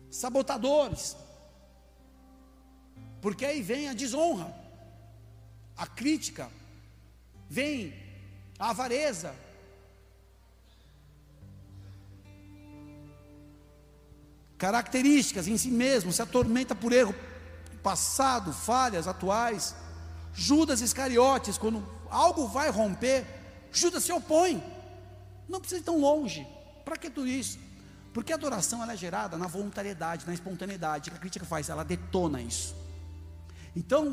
sabotadores, porque aí vem a desonra, a crítica, vem a avareza, características em si mesmo, se atormenta por erro passado, falhas atuais. Judas Iscariotes, quando algo vai romper, Judas se opõe. Não precisa ir tão longe. Para que tudo isso? Porque a adoração ela é gerada na voluntariedade, na espontaneidade. O que a crítica faz? Ela detona isso. Então,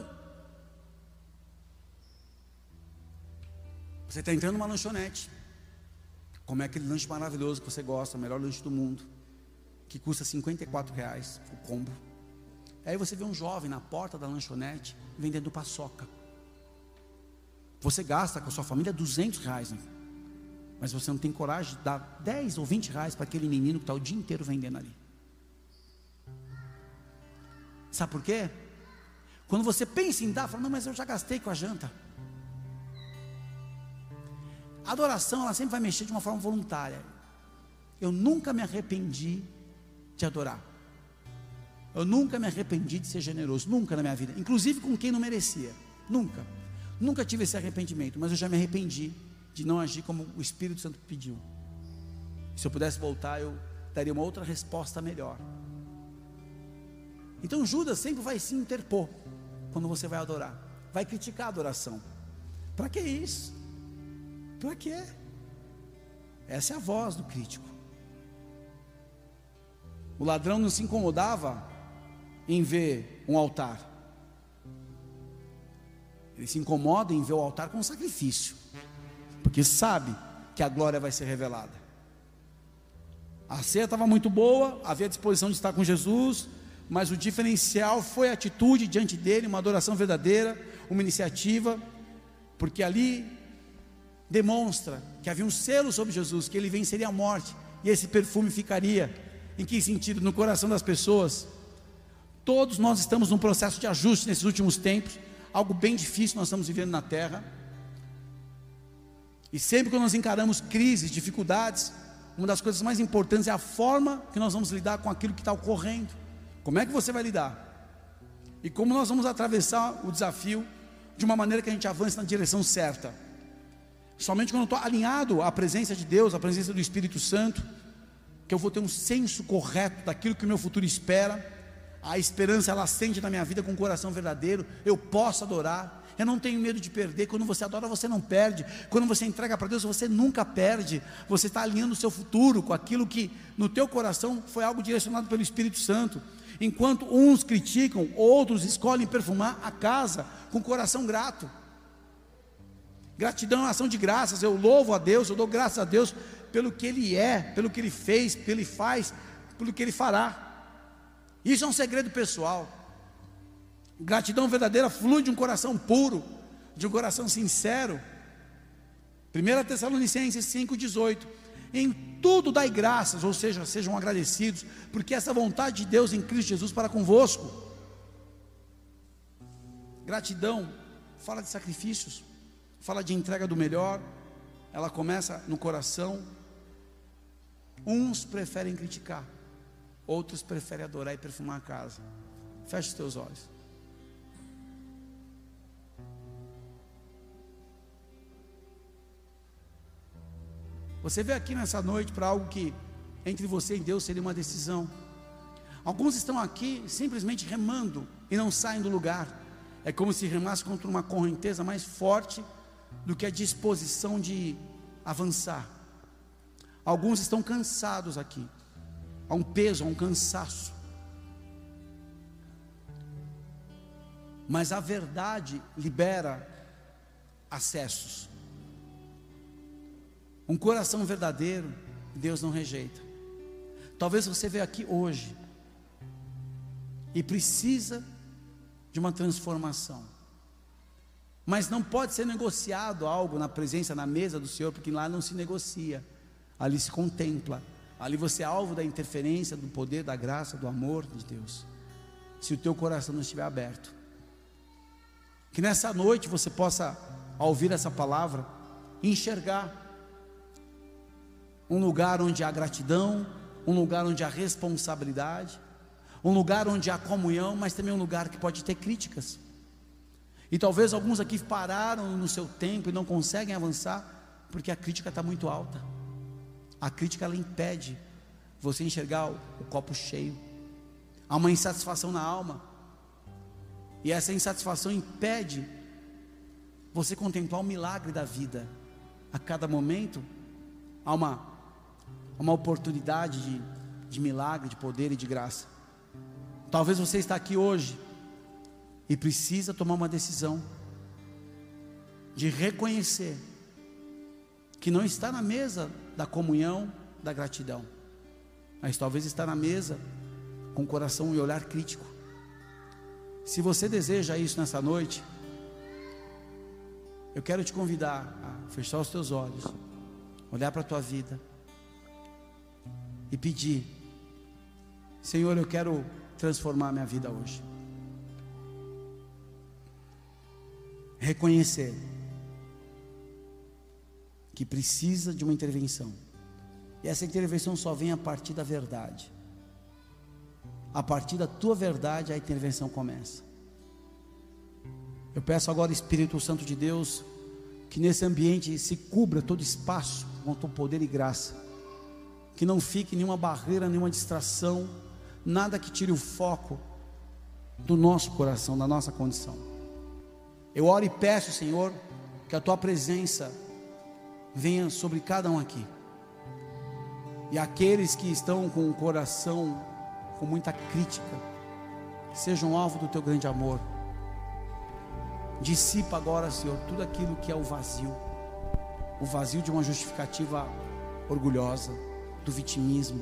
você está entrando numa lanchonete, como é aquele lanche maravilhoso que você gosta, o melhor lanche do mundo, que custa R$54 o combo. Aí você vê um jovem na porta da lanchonete vendendo paçoca. Você gasta com a sua família R$200, né? Mas você não tem coragem de dar 10 ou 20 reais para aquele menino que está o dia inteiro vendendo ali. Sabe por quê? Quando você pensa em dar, fala, não, mas eu já gastei com a janta. A adoração, ela sempre vai mexer de uma forma voluntária. Eu nunca me arrependi de adorar. Eu nunca me arrependi de ser generoso, nunca na minha vida, inclusive com quem não merecia, nunca tive esse arrependimento, mas eu já me arrependi de não agir como o Espírito Santo pediu. Se eu pudesse voltar, eu daria uma outra resposta melhor. Então Judas sempre vai se interpor quando você vai adorar, vai criticar a adoração. Para que isso? Para quê? Essa é a voz do crítico. O ladrão não se incomodava em ver um altar, ele se incomoda em ver o altar com sacrifício, porque sabe que a glória vai ser revelada. A ceia estava muito boa, havia disposição de estar com Jesus, mas o diferencial foi a atitude diante dele, uma adoração verdadeira, uma iniciativa, porque ali demonstra que havia um selo sobre Jesus, que ele venceria a morte, e esse perfume ficaria. Em que sentido? No coração das pessoas. Todos nós estamos num processo de ajuste nesses últimos tempos, algo bem difícil nós estamos vivendo na terra, e sempre que nós encaramos crises, dificuldades, uma das coisas mais importantes é a forma que nós vamos lidar com aquilo que está ocorrendo. Como é que você vai lidar? E como nós vamos atravessar o desafio de uma maneira que a gente avance na direção certa. Somente quando eu estou alinhado à presença de Deus, à presença do Espírito Santo, que eu vou ter um senso correto daquilo que o meu futuro espera. A esperança ela acende na minha vida com um coração verdadeiro. Eu posso adorar, eu não tenho medo de perder. Quando você adora, você não perde. Quando você entrega para Deus, você nunca perde. Você está alinhando o seu futuro com aquilo que no teu coração foi algo direcionado pelo Espírito Santo. Enquanto uns criticam, outros escolhem perfumar a casa com coração grato. Gratidão é uma ação de graças. Eu louvo a Deus, eu dou graças a Deus pelo que Ele é, pelo que Ele fez, pelo que Ele faz, pelo que Ele fará. Isso é um segredo pessoal. Gratidão verdadeira flui de um coração puro, de um coração sincero. 1 Tessalonicenses 5,18. Em tudo dai graças, ou seja, sejam agradecidos, porque essa vontade de Deus em Cristo Jesus para convosco. Gratidão fala de sacrifícios, fala de entrega do melhor. Ela começa no coração. Uns preferem criticar, outros preferem adorar e perfumar a casa. Feche os teus olhos. Você veio aqui nessa noite para algo que entre você e Deus seria uma decisão. Alguns estão aqui simplesmente remando e não saem do lugar. É como se remasse contra uma correnteza mais forte do que a disposição de avançar. Alguns estão cansados aqui. Há um peso, há um cansaço. Mas a verdade libera acessos. Um coração verdadeiro, Deus não rejeita. Talvez você veja aqui hoje e precisa de uma transformação, mas não pode ser negociado algo na presença, na mesa do Senhor, porque lá não se negocia, ali se contempla. Ali você é alvo da interferência, do poder, da graça, do amor de Deus. Se o teu coração não estiver aberto, que nessa noite você possa, ao ouvir essa palavra, enxergar um lugar onde há gratidão, um lugar onde há responsabilidade, um lugar onde há comunhão, mas também um lugar que pode ter críticas. E talvez alguns aqui pararam no seu tempo e não conseguem avançar, porque a crítica está muito alta. A crítica, ela impede você enxergar o copo cheio. Há uma insatisfação na alma, e essa insatisfação impede você contemplar o milagre da vida. A cada momento há uma oportunidade de milagre, de poder e de graça. Talvez você está aqui hoje e precisa tomar uma decisão de reconhecer que não está na mesa da comunhão, da gratidão, mas talvez está na mesa com o coração e olhar crítico. Se você deseja isso nessa noite, eu quero te convidar a fechar os teus olhos, olhar para a tua vida e pedir: Senhor, eu quero transformar minha vida hoje. Reconhecer que precisa de uma intervenção, e essa intervenção só vem a partir da verdade. A partir da tua verdade a intervenção começa. Eu peço agora, Espírito Santo de Deus, que nesse ambiente se cubra todo espaço com teu poder e graça, que não fique nenhuma barreira, nenhuma distração, nada que tire o foco do nosso coração, da nossa condição. Eu oro e peço, Senhor, que a tua presença venha sobre cada um aqui, e aqueles que estão com o coração com muita crítica, sejam alvo do teu grande amor. Dissipa agora, Senhor, tudo aquilo que é o vazio de uma justificativa orgulhosa, do vitimismo,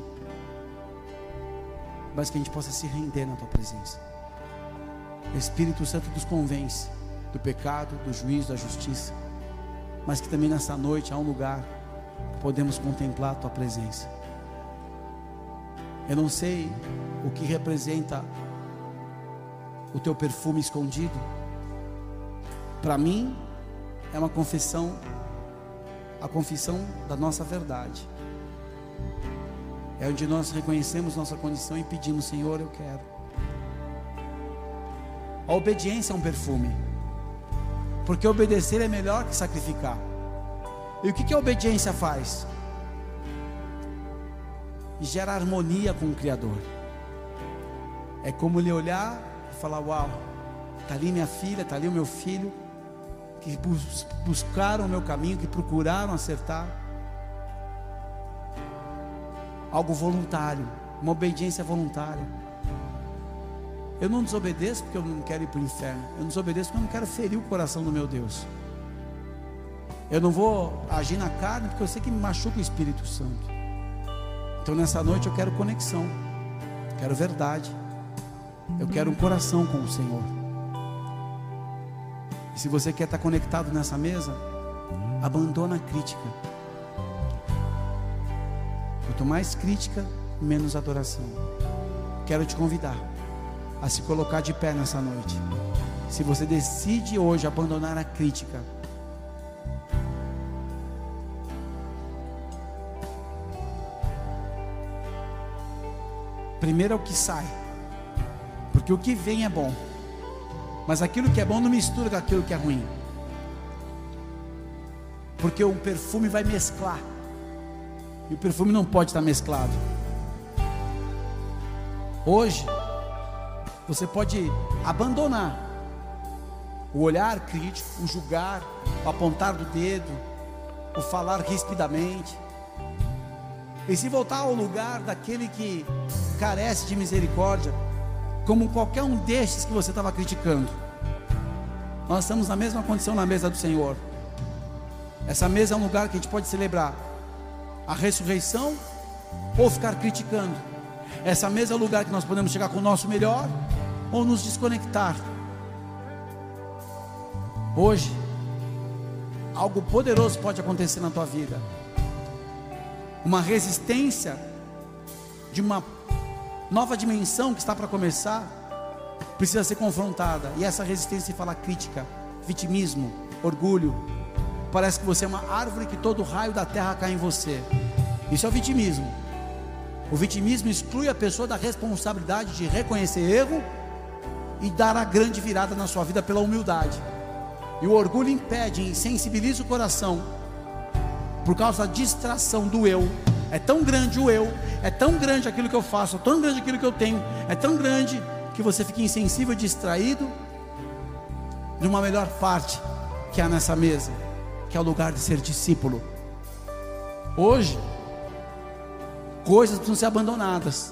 mas que a gente possa se render na tua presença. O Espírito Santo nos convence do pecado, do juízo, da justiça, mas que também nessa noite há um lugar que podemos contemplar a tua presença. Eu não sei o que representa o teu perfume escondido. Para mim é uma confissão, a confissão da nossa verdade. É onde nós reconhecemos nossa condição e pedimos: Senhor, eu quero. A obediência é um perfume, porque obedecer é melhor que sacrificar. E o que a obediência faz? Gera harmonia com o Criador. É como ele olhar e falar: uau, está ali minha filha, está ali o meu filho, que buscaram o meu caminho, que procuraram acertar. Algo voluntário, uma obediência voluntária. Eu não desobedeço porque eu não quero ir para o inferno. Eu não desobedeço porque eu não quero ferir o coração do meu Deus. Eu não vou agir na carne porque eu sei que me machuca o Espírito Santo. Então nessa noite eu quero conexão, quero verdade, eu quero um coração com o Senhor. E se você quer estar conectado nessa mesa, abandona a crítica. Quanto mais crítica, menos adoração. Quero te convidar a se colocar de pé nessa noite. Se você decide hoje abandonar a crítica, primeiro é o que sai, porque o que vem é bom, mas aquilo que é bom não mistura com aquilo que é ruim, porque o perfume vai mesclar, e o perfume não pode estar mesclado. Hoje você pode abandonar o olhar crítico, o julgar, o apontar do dedo, o falar rispidamente, e se voltar ao lugar daquele que carece de misericórdia, como qualquer um destes que você estava criticando. Nós estamos na mesma condição na mesa do Senhor. Essa mesa é um lugar que a gente pode celebrar a ressurreição ou ficar criticando. Essa mesa é o lugar que nós podemos chegar com o nosso melhor ou nos desconectar. Hoje algo poderoso pode acontecer na tua vida. Uma resistência de uma nova dimensão que está para começar precisa ser confrontada. E essa resistência se fala crítica, vitimismo, orgulho. Parece que você é uma árvore que todo raio da terra cai em você. Isso é o vitimismo. O vitimismo exclui a pessoa da responsabilidade de reconhecer erro e dar a grande virada na sua vida pela humildade. E o orgulho impede e insensibiliza o coração por causa da distração do eu. É tão grande o eu, é tão grande aquilo que eu faço, é tão grande aquilo que eu tenho, é tão grande que você fica insensível e distraído de uma melhor parte que há nessa mesa, que é o lugar de ser discípulo. Hoje, coisas precisam ser abandonadas,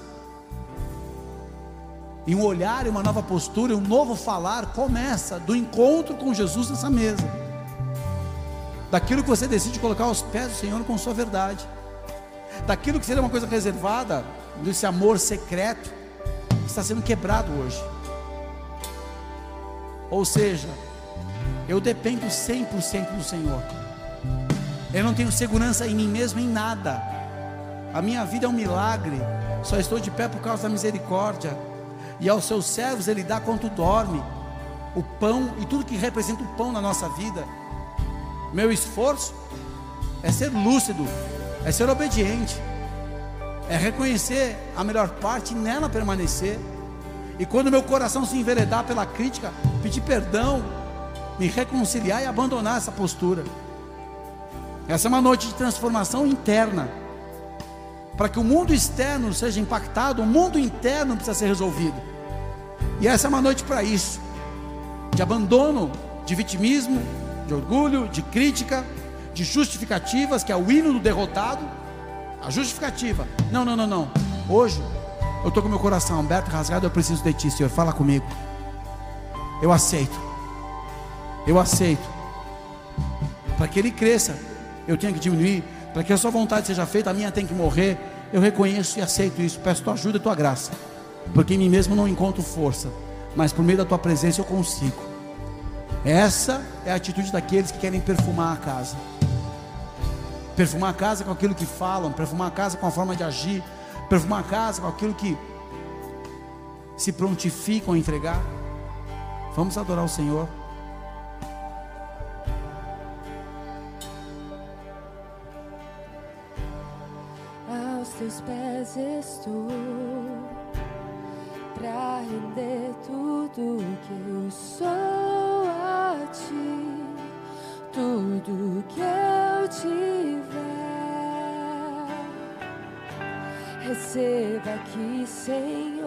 e um olhar, e uma nova postura, e um novo falar começa do encontro com Jesus nessa mesa, daquilo que você decide colocar aos pés do Senhor com sua verdade, daquilo que seria uma coisa reservada, desse amor secreto, que está sendo quebrado hoje. Ou seja, eu dependo 100% do Senhor, eu não tenho segurança em mim mesmo, em nada. A minha vida é um milagre, só estou de pé por causa da misericórdia. E aos seus servos Ele dá quando dorme, o pão e tudo que representa o pão na nossa vida. Meu esforço é ser lúcido, é ser obediente, é reconhecer a melhor parte e nela permanecer. E quando meu coração se enveredar pela crítica, pedir perdão, me reconciliar e abandonar essa postura. Essa é uma noite de transformação interna. Para que o mundo externo seja impactado, o mundo interno precisa ser resolvido. E essa é uma noite para isso, de abandono, de vitimismo, de orgulho, de crítica, de justificativas, que é o hino do derrotado. A justificativa, não, hoje eu estou com meu coração aberto, rasgado, eu preciso de Ti, Senhor, fala comigo. Eu aceito. Para que Ele cresça, eu tenho que diminuir. Para que a sua vontade seja feita, a minha tem que morrer. Eu reconheço e aceito isso. Peço tua ajuda e tua graça, porque em mim mesmo não encontro força, mas por meio da tua presença eu consigo. Essa é a atitude daqueles que querem perfumar a casa. Perfumar a casa com aquilo que falam, perfumar a casa com a forma de agir, perfumar a casa com aquilo que se prontificam a entregar. Vamos adorar o Senhor.
Teus pés estou, pra render tudo que eu sou a Ti, tudo que eu tiver. Receba aqui, Senhor,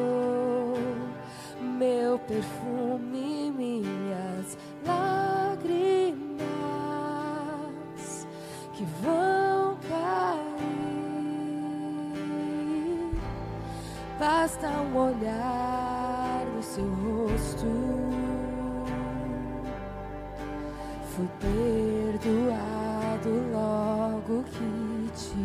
meu perfume, minhas lágrimas que vão cair. Basta um olhar no seu rosto, fui perdoado logo que te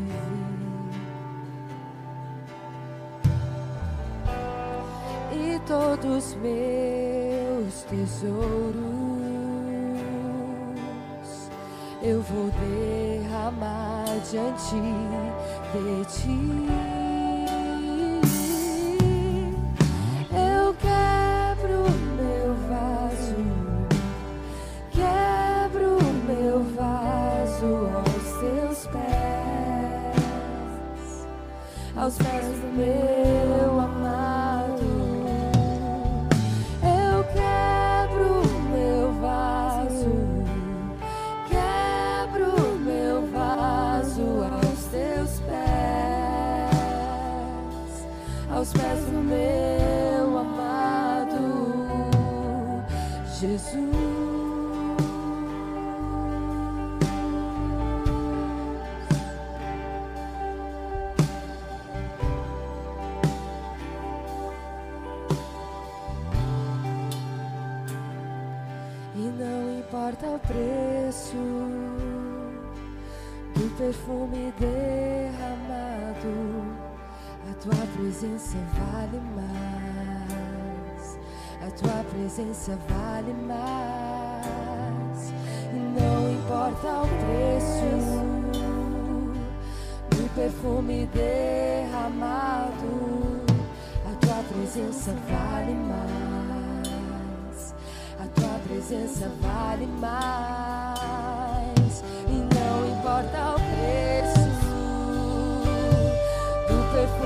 vi. E todos meus tesouros eu vou derramar diante de Ti. Aos pés do meu amado, eu quebro meu vaso, quebro meu vaso aos teus pés, aos pés do meu amado Jesus. O preço do perfume derramado, a tua presença vale mais, a tua presença vale mais. E não importa o preço do perfume derramado, a tua presença vale mais. A tua presença vale mais. E não importa o preço do perfume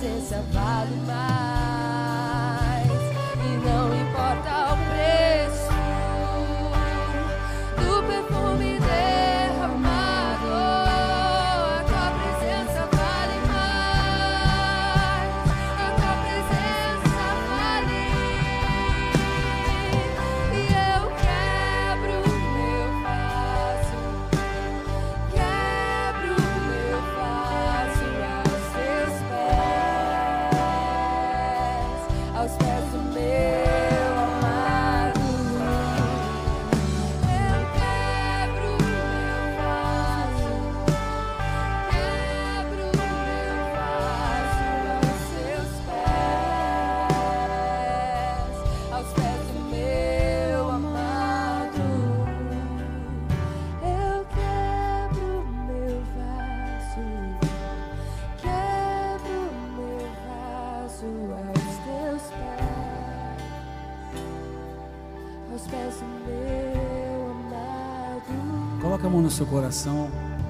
presença vale mais. E não importa o preço do perfume derramado, a tua presença vale mais. A tua presença vale. E eu quebro o meu vaso, quebro o meu vaso aos teus pés, aos pés do meu amado. Eu quebro o meu vaso, quebro o meu vaso aos teus pés, aos pés do meu amado. Eu quebro o meu vaso, quebro o meu vaso aos teus pés do meu amado.
Coloca a mão no seu coração.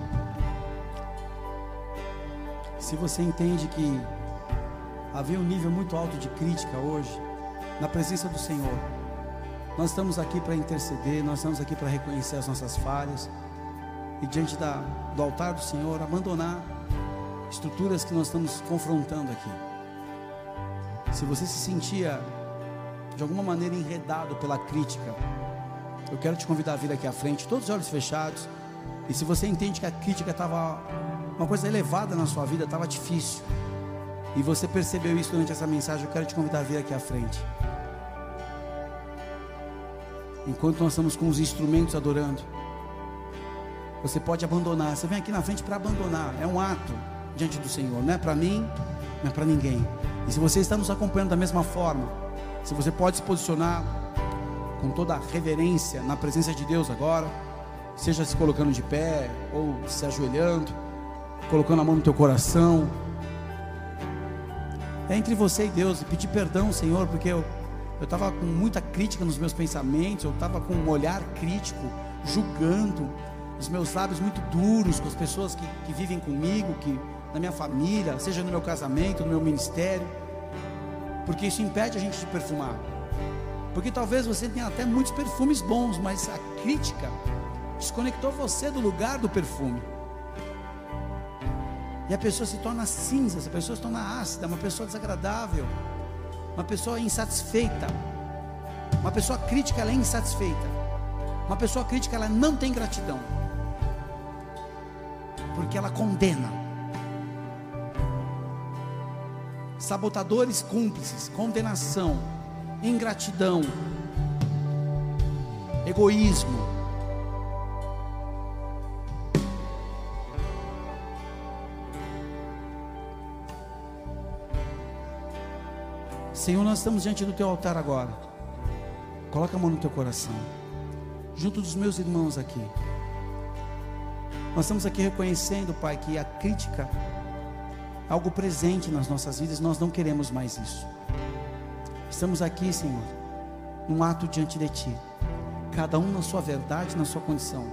Se você entende que havia um nível muito alto de crítica hoje, na presença do Senhor, nós estamos aqui para interceder, nós estamos aqui para reconhecer as nossas falhas e diante do altar do Senhor, abandonar estruturas que nós estamos confrontando aqui. Se você se sentia de alguma maneira enredado pela crítica, eu quero te convidar a vir aqui à frente, todos os olhos fechados. E se você entende que a crítica estava uma coisa elevada na sua vida, estava difícil, e você percebeu isso durante essa mensagem, eu quero te convidar a vir aqui à frente. Enquanto nós estamos com os instrumentos adorando, você pode abandonar. Você vem aqui na frente para abandonar. É um ato diante do Senhor, não é para mim, não é para ninguém. E se você está nos acompanhando da mesma forma, se você pode se posicionar com toda a reverência na presença de Deus agora, seja se colocando de pé ou se ajoelhando, colocando a mão no teu coração. É entre você e Deus, e pedir perdão, Senhor, porque eu estava com muita crítica nos meus pensamentos, eu estava com um olhar crítico, julgando, os meus lábios muito duros com as pessoas que vivem comigo, que na minha família, seja no meu casamento, no meu ministério, porque isso impede a gente de perfumar. Porque talvez você tenha até muitos perfumes bons, mas a crítica desconectou você do lugar do perfume. E a pessoa se torna cinza, a pessoa se torna ácida, uma pessoa desagradável, uma pessoa insatisfeita. Uma pessoa crítica, ela é insatisfeita. Uma pessoa crítica, ela não tem gratidão, porque ela condena. Sabotadores cúmplices, condenação, ingratidão, egoísmo. Senhor, nós estamos diante do teu altar agora. Coloca a mão no teu coração, junto dos meus irmãos aqui. Nós estamos aqui reconhecendo, Pai, que a crítica é algo presente nas nossas vidas. Nós não queremos mais isso. Estamos aqui, Senhor, num ato diante de Ti, cada um na sua verdade, na sua condição.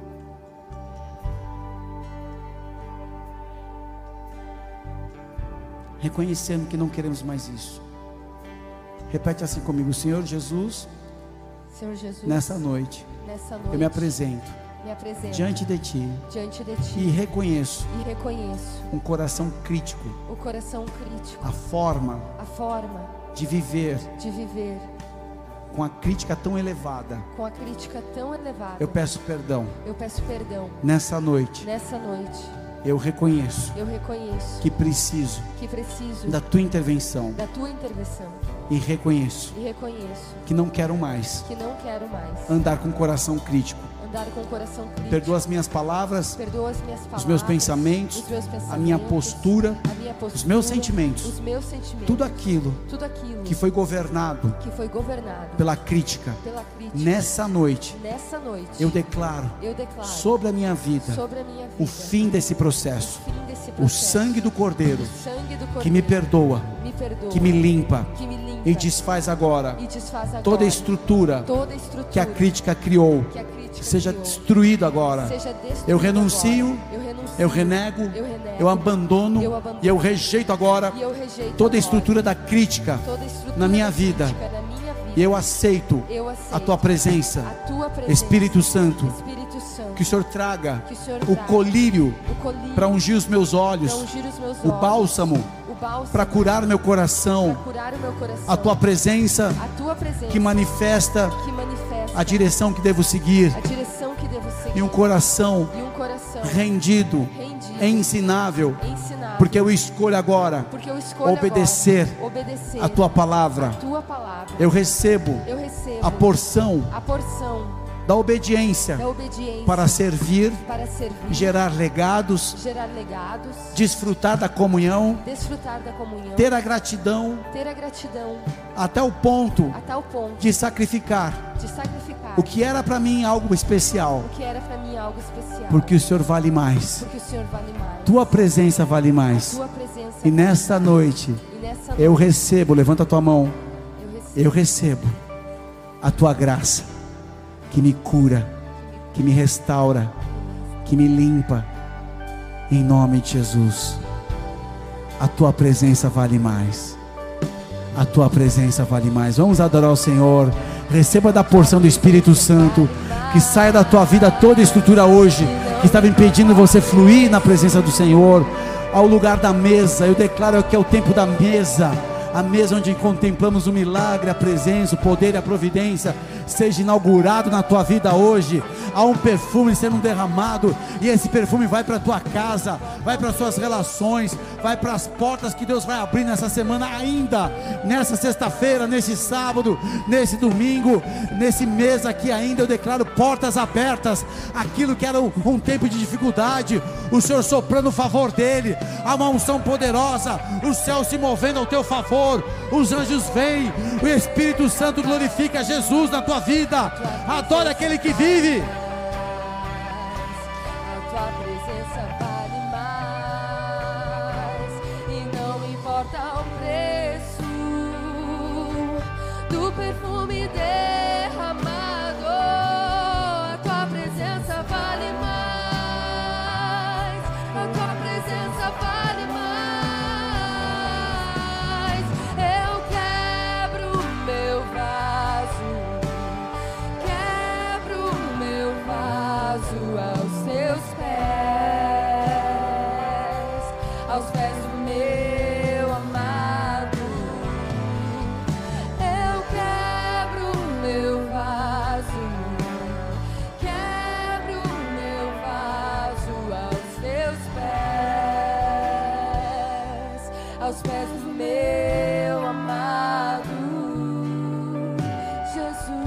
Reconhecendo que não queremos mais isso. Repete assim comigo: Senhor Jesus, nessa noite, eu me apresento diante de Ti, e reconheço um coração crítico, a forma de viver com a crítica tão elevada. Eu peço perdão. Nessa noite eu reconheço que preciso da tua intervenção. E reconheço que não quero mais andar com o coração crítico. Perdoa as minhas palavras, os meus pensamentos, a minha postura, os meus sentimentos, tudo aquilo que foi governado pela crítica. Nessa noite eu declaro sobre a minha vida o fim desse processo. O sangue do Cordeiro que me perdoa, que me limpa e desfaz agora toda a estrutura que a crítica criou. Seja destruído agora. Eu renuncio eu renego, eu abandono e eu rejeito agora toda a estrutura da crítica na minha vida. E eu aceito a tua presença, Espírito Santo, que o Senhor traga o colírio para ungir os meus olhos, o bálsamo para curar meu coração, a tua presença que manifesta a direção que devo seguir, e um coração rendido, ensinável, porque eu escolho agora obedecer a tua palavra. Eu recebo a porção da obediência para servir, gerar legados, desfrutar da comunhão, ter a gratidão até o ponto de sacrificar o que era para mim algo especial, porque o Senhor vale mais, tua presença vale mais. E nesta noite eu recebo, levanta a tua mão, eu recebo a tua graça, que me cura, que me restaura, que me limpa, em nome de Jesus. A tua presença vale mais, a tua presença vale mais. Vamos adorar o Senhor. Receba da porção do Espírito Santo, que saia da tua vida toda a estrutura hoje que estava impedindo você fluir na presença do Senhor. Ao lugar da mesa, eu declaro que é o tempo da mesa, a mesa onde contemplamos o milagre, a presença, o poder e a providência, seja inaugurado na tua vida hoje. Há um perfume sendo derramado, e esse perfume vai para a tua casa, vai para as suas relações, vai para as portas que Deus vai abrir nessa semana ainda, nessa sexta-feira, nesse sábado, nesse domingo, nesse mês aqui ainda. Eu declaro portas abertas. Aquilo que era um tempo de dificuldade, o Senhor soprando o favor dele, há uma unção poderosa, o céu se movendo ao teu favor, os anjos vêm, o Espírito Santo glorifica Jesus na tua vida. Adora aquele que vive.
A tua presença vale mais, e não importa o preço do perfume derramado. A tua presença vale mais, a tua presença vale mais. Eu quebro o meu vaso, quebro o meu vaso aos teus pés, aos pés do meu amado. Eu quebro o meu vaso, quebro o meu vaso aos teus pés, aos pés do meu amado Jesus.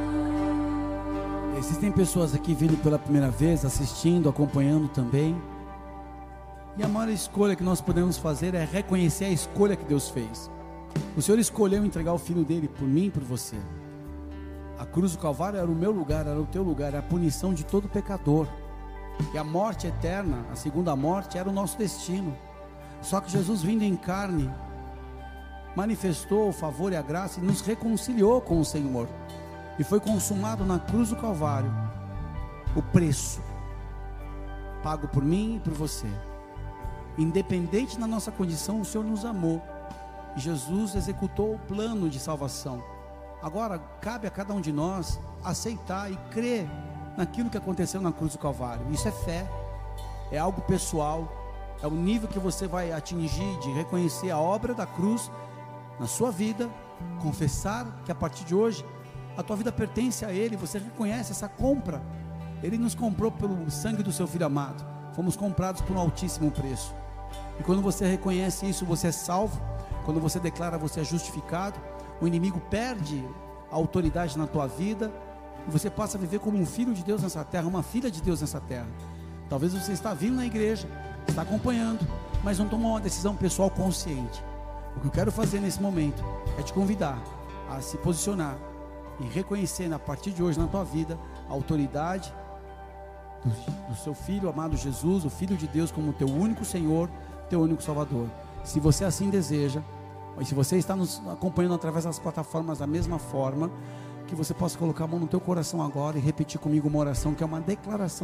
Existem pessoas aqui vindo pela primeira vez, assistindo, acompanhando também. E a maior escolha que nós podemos fazer é reconhecer a escolha que Deus fez. O Senhor escolheu entregar o Filho dele por mim e por você. A cruz do Calvário era o meu lugar, era o teu lugar, era a punição de todo pecador. E a morte eterna, a segunda morte, era o nosso destino. Só que Jesus, vindo em carne, manifestou o favor e a graça e nos reconciliou com o Senhor. E foi consumado na cruz do Calvário o preço pago por mim e por você. Independente da nossa condição, o Senhor nos amou, e Jesus executou o plano de salvação. Agora cabe a cada um de nós aceitar e crer naquilo que aconteceu na cruz do Calvário. Isso é fé, é algo pessoal, é o nível que você vai atingir de reconhecer a obra da cruz na sua vida, confessar que a partir de hoje a tua vida pertence a Ele. Você reconhece essa compra. Ele nos comprou pelo sangue do seu Filho amado. Fomos comprados por um altíssimo preço. E quando você reconhece isso, você é salvo. Quando você declara, você é justificado. O inimigo perde a autoridade na tua vida, e você passa a viver como um filho de Deus nessa terra, uma filha de Deus nessa terra. Talvez você está vindo na igreja, está acompanhando, mas não tomou uma decisão pessoal consciente. O que eu quero fazer nesse momento é te convidar a se posicionar e reconhecer a partir de hoje na tua vida a autoridade do seu Filho amado Jesus, o Filho de Deus, como teu único Senhor, teu único Salvador. Se você assim deseja, e se você está nos acompanhando através das plataformas da mesma forma, que você possa colocar a mão no teu coração agora e repetir comigo uma oração que é uma declaração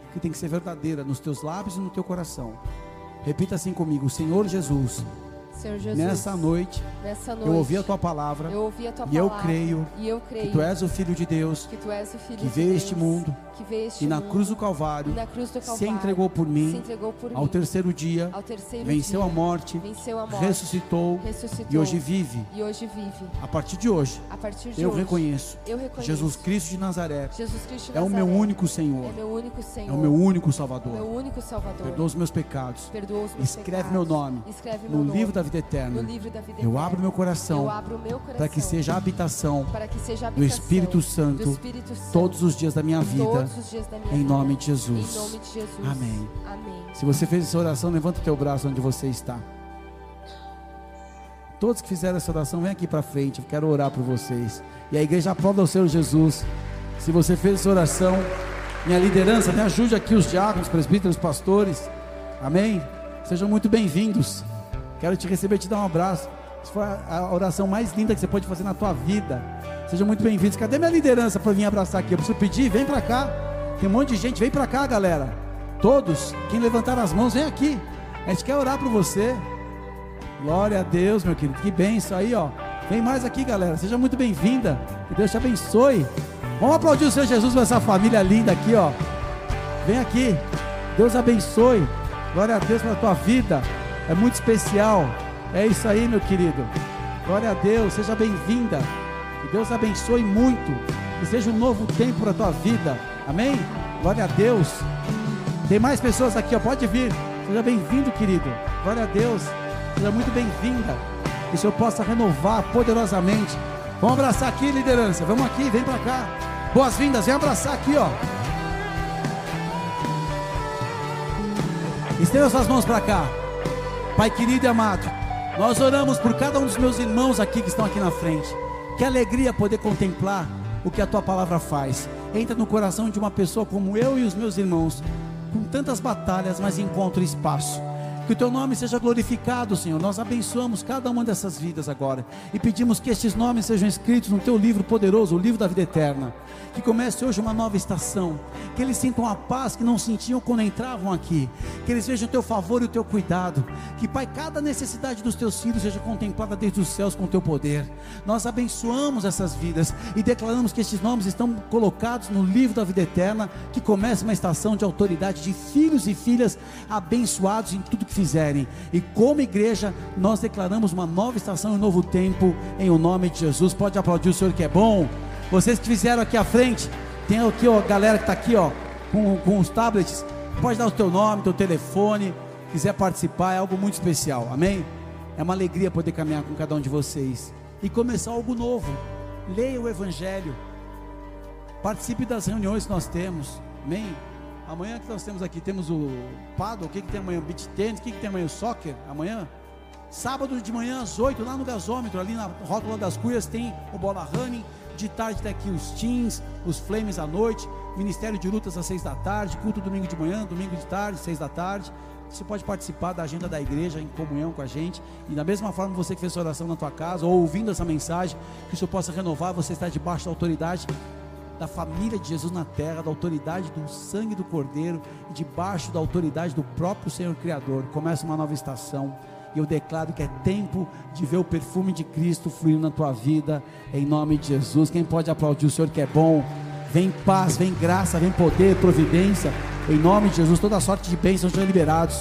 que tem que ser verdadeira nos teus lábios e no teu coração. Repita assim comigo: Senhor Jesus,
Senhor Jesus,
nessa noite eu ouvi a tua palavra, e eu creio que tu és o Filho de Deus, que veio a este mundo, e na cruz do Calvário se entregou por mim, ao terceiro dia venceu a morte, ressuscitou e hoje vive. A partir de hoje eu reconheço Jesus Cristo de Nazaré é o meu único Senhor, é o meu único Salvador. Perdoa os meus pecados, escreve meu nome no livro da vida eterna. Eu abro meu coração para que seja a habitação do Espírito Santo todos os dias da minha vida, em nome de Jesus. Amém. Se você fez essa oração, levanta o teu braço onde você está. Todos que fizeram essa oração, vem aqui para frente, eu quero orar por vocês. E a igreja aplauda o Senhor Jesus. Se você fez essa oração, minha liderança, me ajude aqui, os diáconos, presbíteros, pastores. Amém? Sejam muito bem-vindos. Quero te receber, te dar um abraço. Isso foi a oração mais linda que você pode fazer na tua vida. Sejam muito bem-vindos. Cadê minha liderança para vir abraçar aqui? Eu preciso pedir, vem para cá. Tem um monte de gente, vem para cá, galera. Todos, quem levantar as mãos, vem aqui. A gente quer orar por você. Glória a Deus, meu querido. Que bênção aí, ó. Vem mais aqui, galera. Seja muito bem-vinda. Que Deus te abençoe. Vamos aplaudir o Senhor Jesus com essa família linda aqui, ó. Vem aqui. Deus abençoe. Glória a Deus pela tua vida. É muito especial. É isso aí, meu querido. Glória a Deus. Seja bem-vinda. Que Deus abençoe muito. Que seja um novo tempo para a tua vida. Amém? Glória a Deus. Tem mais pessoas aqui, ó. Pode vir. Seja bem-vindo, querido. Glória a Deus. Seja muito bem-vinda. Que o Senhor possa renovar poderosamente. Vamos abraçar aqui, liderança. Vamos aqui, vem para cá. Boas-vindas, vem abraçar aqui, ó. Estenda suas mãos para cá. Pai querido e amado, nós oramos por cada um dos meus irmãos aqui que estão aqui na frente. Que alegria poder contemplar o que a tua palavra faz. Entra no coração de uma pessoa como eu e os meus irmãos, com tantas batalhas, mas encontra espaço. Que o teu nome seja glorificado, Senhor. Nós abençoamos cada uma dessas vidas agora e pedimos que estes nomes sejam escritos no teu livro poderoso, o livro da vida eterna. Que comece hoje uma nova estação, que eles sintam a paz que não sentiam quando entravam aqui, que eles vejam o teu favor e o teu cuidado. Que, Pai, cada necessidade dos teus filhos seja contemplada desde os céus com o teu poder. Nós abençoamos essas vidas e declaramos que estes nomes estão colocados no livro da vida eterna, que comece uma estação de autoridade de filhos e filhas abençoados em tudo que fizerem. E como igreja nós declaramos uma nova estação e um novo tempo em o nome de Jesus. Pode aplaudir o Senhor que é bom. Vocês que fizeram aqui à frente, tem aqui, ó, a galera que está aqui, ó, com os tablets. Pode dar o teu nome, teu telefone. Quiser participar, é algo muito especial, amém? É uma alegria poder caminhar com cada um de vocês e começar algo novo. Leia o Evangelho, participe das reuniões que nós temos, amém? Amanhã que nós temos aqui, temos o paddle. O que tem amanhã? Beach tennis. O que tem amanhã? O soccer, amanhã. Sábado de manhã às 8, lá no gasômetro, ali na Rótula das Cuias, tem o bola running. De tarde tem aqui os teens, os flames à noite, ministério de lutas às 6 da tarde, culto domingo de manhã, domingo de tarde, 6 da tarde. Você pode participar da agenda da igreja em comunhão com a gente. E da mesma forma, você que fez sua oração na tua casa ou ouvindo essa mensagem, que o Senhor possa renovar. Você está debaixo da autoridade da família de Jesus na terra, da autoridade do sangue do Cordeiro, e debaixo da autoridade do próprio Senhor Criador. Começa uma nova estação, e eu declaro que é tempo de ver o perfume de Cristo fluindo na tua vida, em nome de Jesus. Quem pode aplaudir o Senhor que é bom? Vem paz, vem graça, vem poder, providência, em nome de Jesus. Toda sorte de bênçãos sejam liberados.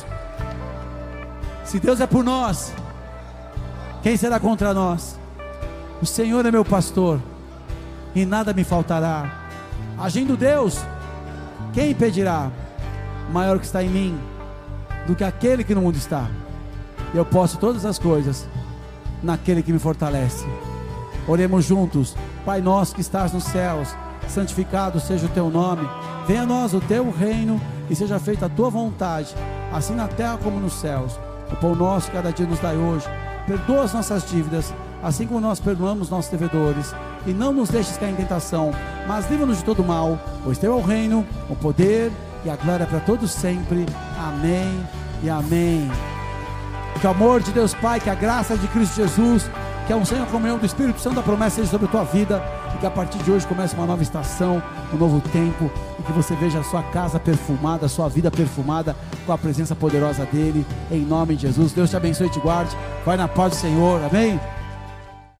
Se Deus é por nós, quem será contra nós? O Senhor é meu pastor e nada me faltará. Agindo Deus, quem impedirá? Maior que está em mim do que aquele que no mundo está. Eu posso todas as coisas naquele que me fortalece. Oremos juntos. Pai nosso que estás nos céus, santificado seja o teu nome. Venha a nós o teu reino e seja feita a tua vontade, assim na terra como nos céus. O pão nosso cada dia nos dai hoje. Perdoa as nossas dívidas, assim como nós perdoamos nossos devedores. E não nos deixes cair em tentação, mas livra-nos de todo mal, pois teu é o reino, o poder e a glória para todos sempre. Amém e amém. Que o amor de Deus Pai, que a graça de Cristo Jesus, que a unção e a comunhão do Espírito Santo da promessa seja sobre a tua vida, e que a partir de hoje comece uma nova estação, um novo tempo, e que você veja a sua casa perfumada, a sua vida perfumada com a presença poderosa dele, em nome de Jesus. Deus te abençoe e te guarde. Vai na paz do Senhor, amém?